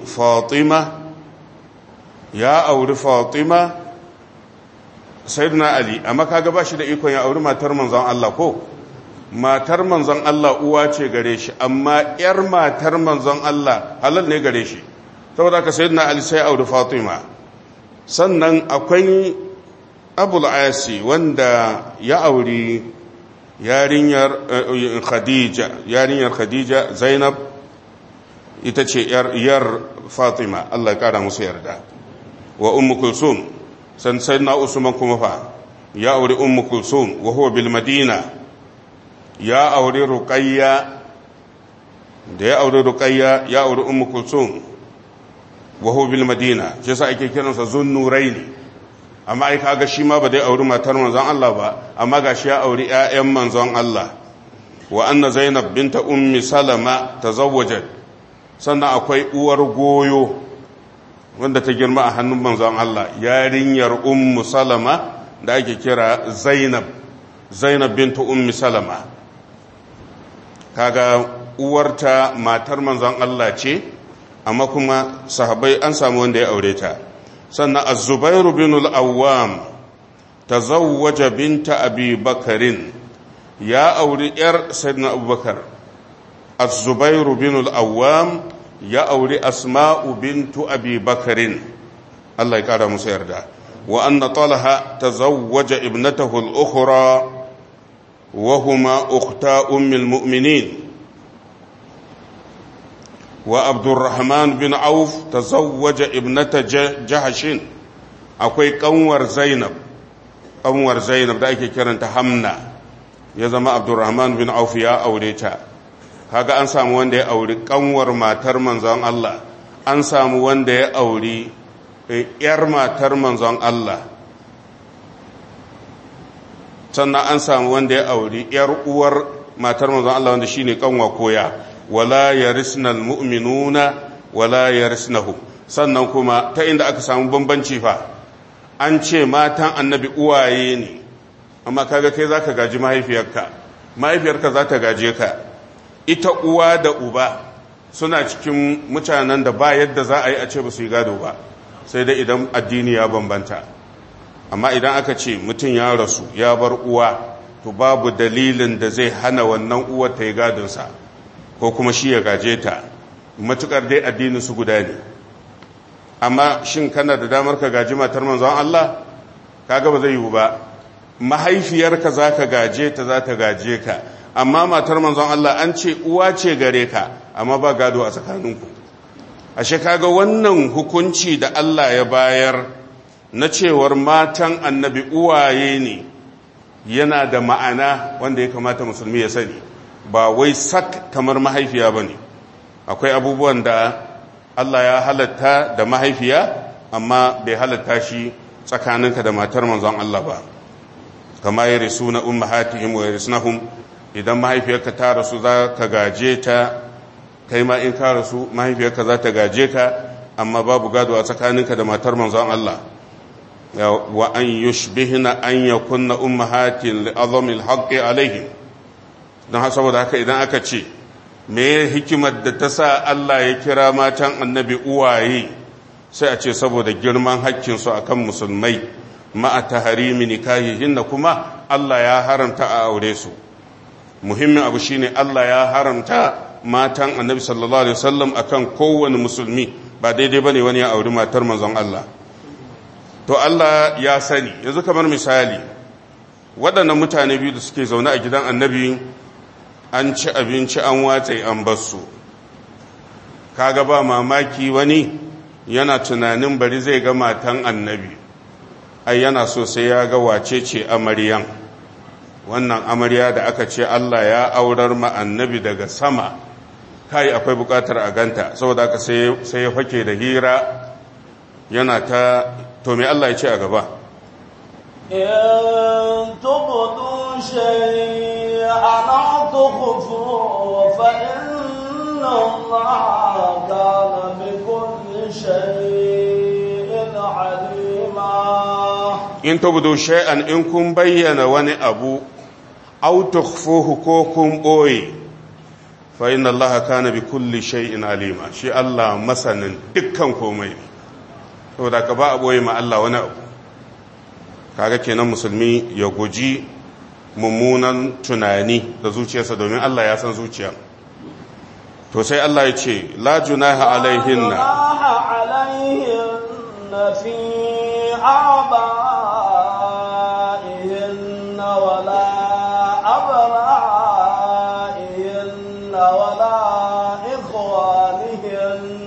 Fatima, sayyidina Ali, amma kaga ba shi da ikon ya auri matar manzon Allah ko? Matar manzon Allah uwa ce gare shi, amma ‘yar matar manzon Allah halal ne gare shi. Saboda haka sayyidina Ali sai auri Fatima. Sannan akwai Abul Asi wanda ya auri yarinyar Khadija, Zainab, ita ce ‘yar Fatima, Allah ya kara musu yarda. Wa Ummu Kulsum, sayyidina Usman kuma fa ya auri Ummu Kulsum wa huwa bil Madina. Ya auri Ruqayya, da ya auri Ruqayya ya auri Ummu Kulsum wa huwa bil Madina, shi yasa ake kiransa Zunnuraini. Amma ai kaga shi ma ba dai auri matar manzon Allah ba, amma gashi ya auri ƴaƴan manzon Allah. Wa anna Zainab binta Ummi Salama tazawwajat, sannan akwai uwar goyo wanda ta girma a hannun manzon Allah, yarinyar Ummu Salama da ake kira Zainab binta Ummi Salama. Kaga uwarta matar manzon Allah ce, amma kuma sahabbai an samu wanda ya aure ta. Sannan Az-Zubairu bin al-Awwam tazawwaja binta Abi Bakarin, ya auri yar Sayyidina Abubakar. Az-Zubairu bin al-Awwam ya auri Asma'u bintu Abi Bakarin, Allah ya kara musu yarda. Wa anna Talha tazawwaja ibnatahu al-ukhra وهما أختا أم المؤمنين. وعبد الرحمن بن عوف تزوج ابنة جحش. أكوي قنور زينب da ake kiranta Hamna, ya zama Abdurrahman bin Auf ya aure ta. Kaga an samu wanda ya auri kanwar matar manzon Allah, an samu wanda ya auri yar matar manzon Allah, sannan an samu wanda ya auri ‘yar uwar matar manzon Allah wanda shine kanwa koya. Wala yarisnal mu'minuna wala yarisnahu. Sannan kuma ta inda aka samu bambanci fa, an ce matan annabi uwaye ne, amma kaga kai zaka gaji mahaifiyarka za ta gaje ka. Ita uwa da uba suna cikin mutanen da ba yadda za a yi a ce ba su yi gado ba, sai dai idan addini ya bambanta. Amma idan aka ce mutum ya rasu ya bar uwa, to babu dalilin da zai hana wannan uwar ta yi gadonsa ko kuma shi ya gaje ta, matukar dai addinin su guda ne. Amma shin kana da damar ka gaji matar manzon Allah? Kaga ba zai yiwu ba. Mahaifiyarka za ka gaje ta, za ta gaje ka, amma matar manzon Allah an ce uwa ce gare ka, amma ba gado a tsakaninku. Ashe kaga wannan hukunci da Allah ya bayar na cewar matan annabi uwaye ne yana da ma'ana wanda ya kamata musulmi ya sani, ba wai sak kamar mahaifiya ba ne. Akwai abubuwan da Allah ya halatta da mahaifiya, amma bai halatta shi tsakaninka da matar manzon Allah ba. Kama ya risu na ummahatihim wa yarisnahum, idan mahaifiyarka ta rasu za ka gaje ta, kai ma in ka rasu mahaifiyarka za ta gaje ka, amma babu gado a tsakaninka da matar manzon Allah. wa an yushbihna an yakunna ummahatin li azamil haqqi alaihim. don saboda haka idan aka ce me hikimar da ta sa Allah ya kira matan annabi uwaye, sai a ce saboda girman haƙƙinsu akan musulmai, ma'a taharimi nikahihinna, kuma Allah ya haramta a aure su. Muhimmin abu shine Allah ya haramta matan annabi sallallahu alaihi wasallam akan kowane musulmi. Ba daidai bane wani ya auri matar manzon Allah. To Allah ya sani. Yanzu kamar misali, waɗannan mutane biyu da suke zaune a gidan annabi, an ci abinci an watse an basu. Kaga ba mamaki wani yana tunanin bari zai ga matan annabi, ai yana so sai ya ga wace ce amaryan. Wannan amarya da aka ce Allah ya aurar ma annabi daga sama, kai akwai bukatar a ganta, saboda aka sai ya fake da hira yana ta to me Allah ya ce a gaba. in tubdu shay'an aw tukhfu fa inna Allaha kana bi kulli shay'in alima. In tubdu shay'an, in kun bayyana wani abu, aw tukhfuhu ko kun boye, fa inna Allaha kana bi kulli shay'in alima. Shi Allah masanin dukkan komai ne, saboda ka ba a boye ma Allah wani abu. Kaga kenan musulmi ya guji mummunan tunani da zuciyarsa, domin Allah ya san zuciya. To sai Allah ya ce la junaha alaihinna fi abaihinna wala abnaihinna wala ikhwanihinna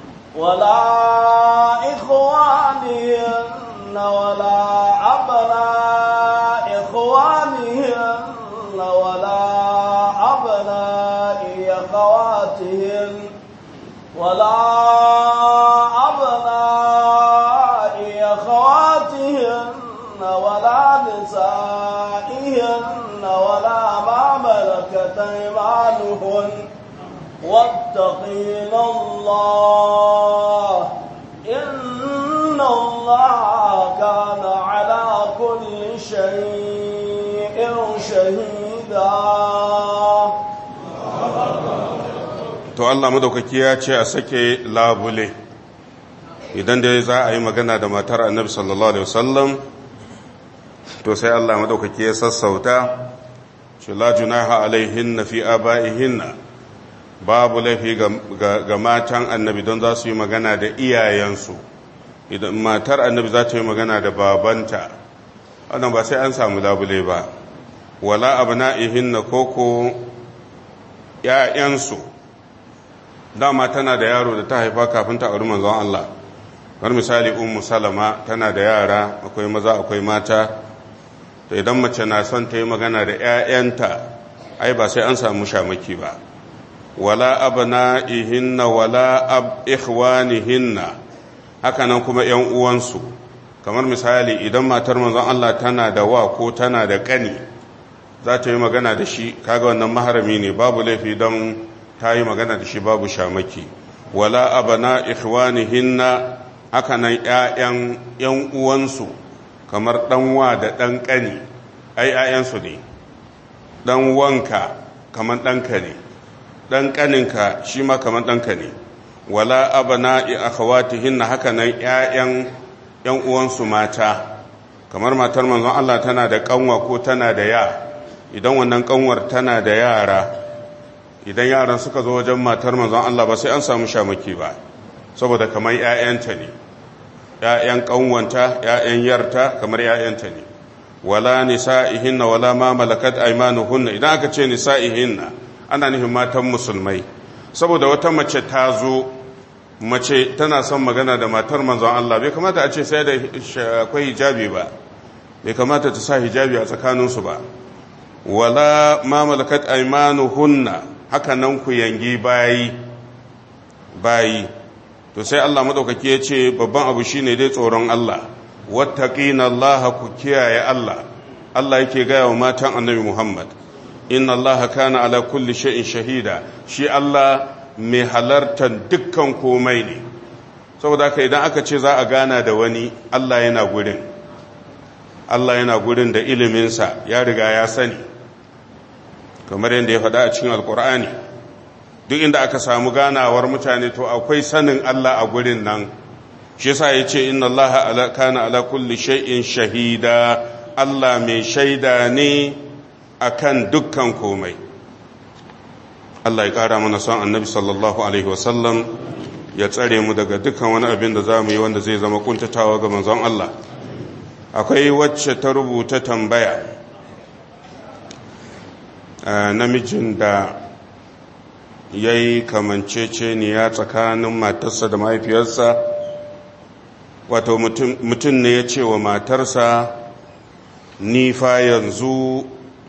wala ikhwanihinna wala أبناء إخوانهن ولا أبناء أخواتهن ولا أبناء أخواتهن ولا نسائهن ولا ما ملكت أيمانهن واتقين الله إن الله كان على كل شيء شهيدا. To Allah madaukaki ya ce a sake labule idan dai za a yi magana da matar annabi sallallahu alaihi wasallam, to sai Allah madaukaki ya sassauta shi la junaha alaihinna fi abaihinna, babu laifi ga matan annabi don za su yi magana da iyayensu. Idan matar annabi za ta yi magana da babanta, wannan ba sai an samu labule ba. Wala abna'ihinna koko ƴaƴansu, dama tana da yaro da ta haifa kafin ta auri manzon Allah. Har misali ummu salama tana da yara, akwai maza akwai mata. To idan mace na son ta yi magana da ƴaƴanta, ai ba sai an samu shamaki ba. Wala abna'ihinna wala ikhwanihinna, haka nan kuma ‘yan uwansu, kamar misali idan matar manzon Allah tana da wa ko tana da ƙani, za ta yi magana da shi, kaga wannan maharami ne, babu laifi don ta yi magana da shi babu shamaki. Wala abana ikhwanihinna, haka nan ‘yan uwansu, kamar ɗan wa da ɗan ƙani, ai ‘ya'yansu ne, ɗan wanka kamar ɗanka ne, ɗan ƙaninka shi ma kamar ɗanka ne. Wala abana'i akhawatihinna, haka nan ƴaƴan ƴan uwansu mata, kamar matar manzon Allah tana da kanwa ko tana da ya, idan wannan kanwar tana da yara, idan yaran suka zo wajen matar manzon Allah ba sai an samu shamaki ba, saboda kamar ƴaƴanta ne, ƴaƴan kanwanta, ƴaƴan yarta kamar ƴaƴanta ne. Wala nisa'ihinna wala ma malakat aymanuhunna, idan aka ce nisa'ihinna ana nufin matan musulmai, saboda wata mace ta zo, mace tana son magana da matar manzon Allah, bai kamata a ce sai da akwai hijabi ba, bai kamata ta sa hijabi a tsakaninsu ba. Wala ma malakat aymanuhunna, haka nan ku yangi bayi, to sai Allah madaukaki ya ce babban abu shine dai tsoron Allah. Wattaqina Allah, ku kiyaye Allah. Allah yake gaya wa matan annabi Muhammad, inna Allah kana ala kulli shay'in shahida, shi Allah mai halartar dukkan komai ne. Saboda haka idan aka ce za a gana da wani, Allah yana gurin, Allah yana gurin da iliminsa ya riga ya sani, kamar yadda ya faɗa a cikin alkur'ani. Duk inda aka samu ganawar mutane to akwai sanin Allah a gurin nan. Shi yasa ya ce inna Allah kana ala kulli shay'in shahida, Allah mai shaida ne akan dukkan komai. Allah ya ƙara mana son annabi sallallahu alaihi wasallam, ya tsare mu daga dukkan wani abin da za mu yi wanda zai zama kuntatawa ga manzon Allah. Akwai wacce ta rubuta tambaya, namijin da ya yi kamanceceniya tsakanin matarsa da mahaifiyarsa, wato mutum ne ya ce wa matarsa, ni fa yanzu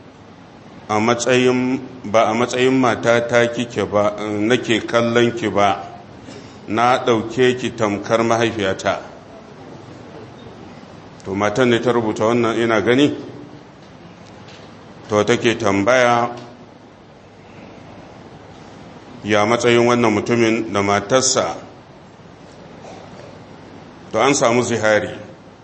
ba a matsayin matata kike ba, nake kallon ki ba, na ɗauke ki tamkar mahaifiyata. To matan ne ta rubuta wannan, ina gani, to take tambaya ya matsayin wannan mutumin da matarsa. To an samu zihari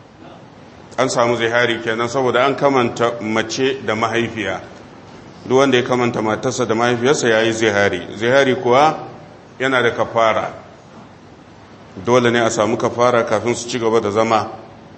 kenan, saboda an kamanta mace da mahaifiya. Duk wanda ya kamanta matarsa da mahaifiyarsa ya yi zihari kuwa yana da kafara. Dole ne a samu kafara kafin su ci gaba da zama,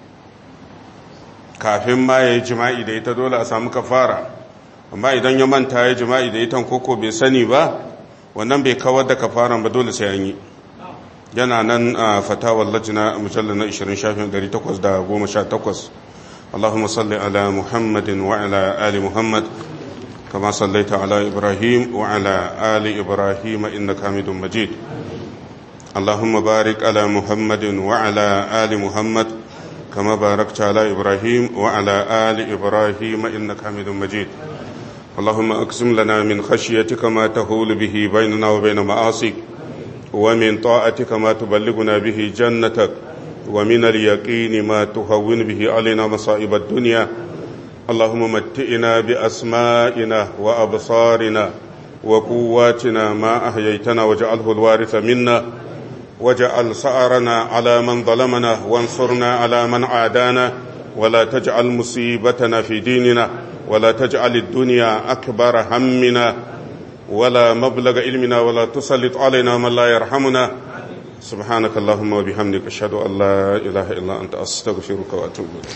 kafin ma ya yi jima'i da ita dole a samu kafara. Amma idan ya manta ya yi jima'i da ita koko bai sani ba, wannan bai kawar da kafaran ba, dole sai an yi. Yana nan a fatawar lajina mujallar na 20 shafin 818. Allahumma salli ala Muhammadin wa ala ali Muhammad kama sallaita ala Ibrahim wa ala ali Ibrahim innaka Hamidum Majid. Allahumma barik ala Muhammadin wa ala ali Muhammad kama barakta ala Ibrahim wa ala ali Ibrahim innaka Hamidum Majid. اللهم اقسم لنا من خشيتك ما تحول به بيننا وبين معاصيك، ومن طاعتك ما تبلغنا به جنتك، ومن اليقين ما تهون به علينا مصائب الدنيا. اللهم متئنا بأسمائنا وأبصارنا وقواتنا ما أحييتنا، واجعله الوارث منا، واجعل سعرنا على من ظلمنا، وانصرنا على من عادانا، ولا تجعل مصيبتنا في ديننا، ولا تجعل الدنيا أكبر همنا ولا مبلغ علمنا، ولا تسلط علينا من لا يرحمنا. سبحانك اللهم وبحمدك أشهد أن لا إله إلا أنت أستغفرك وأتوب إليك.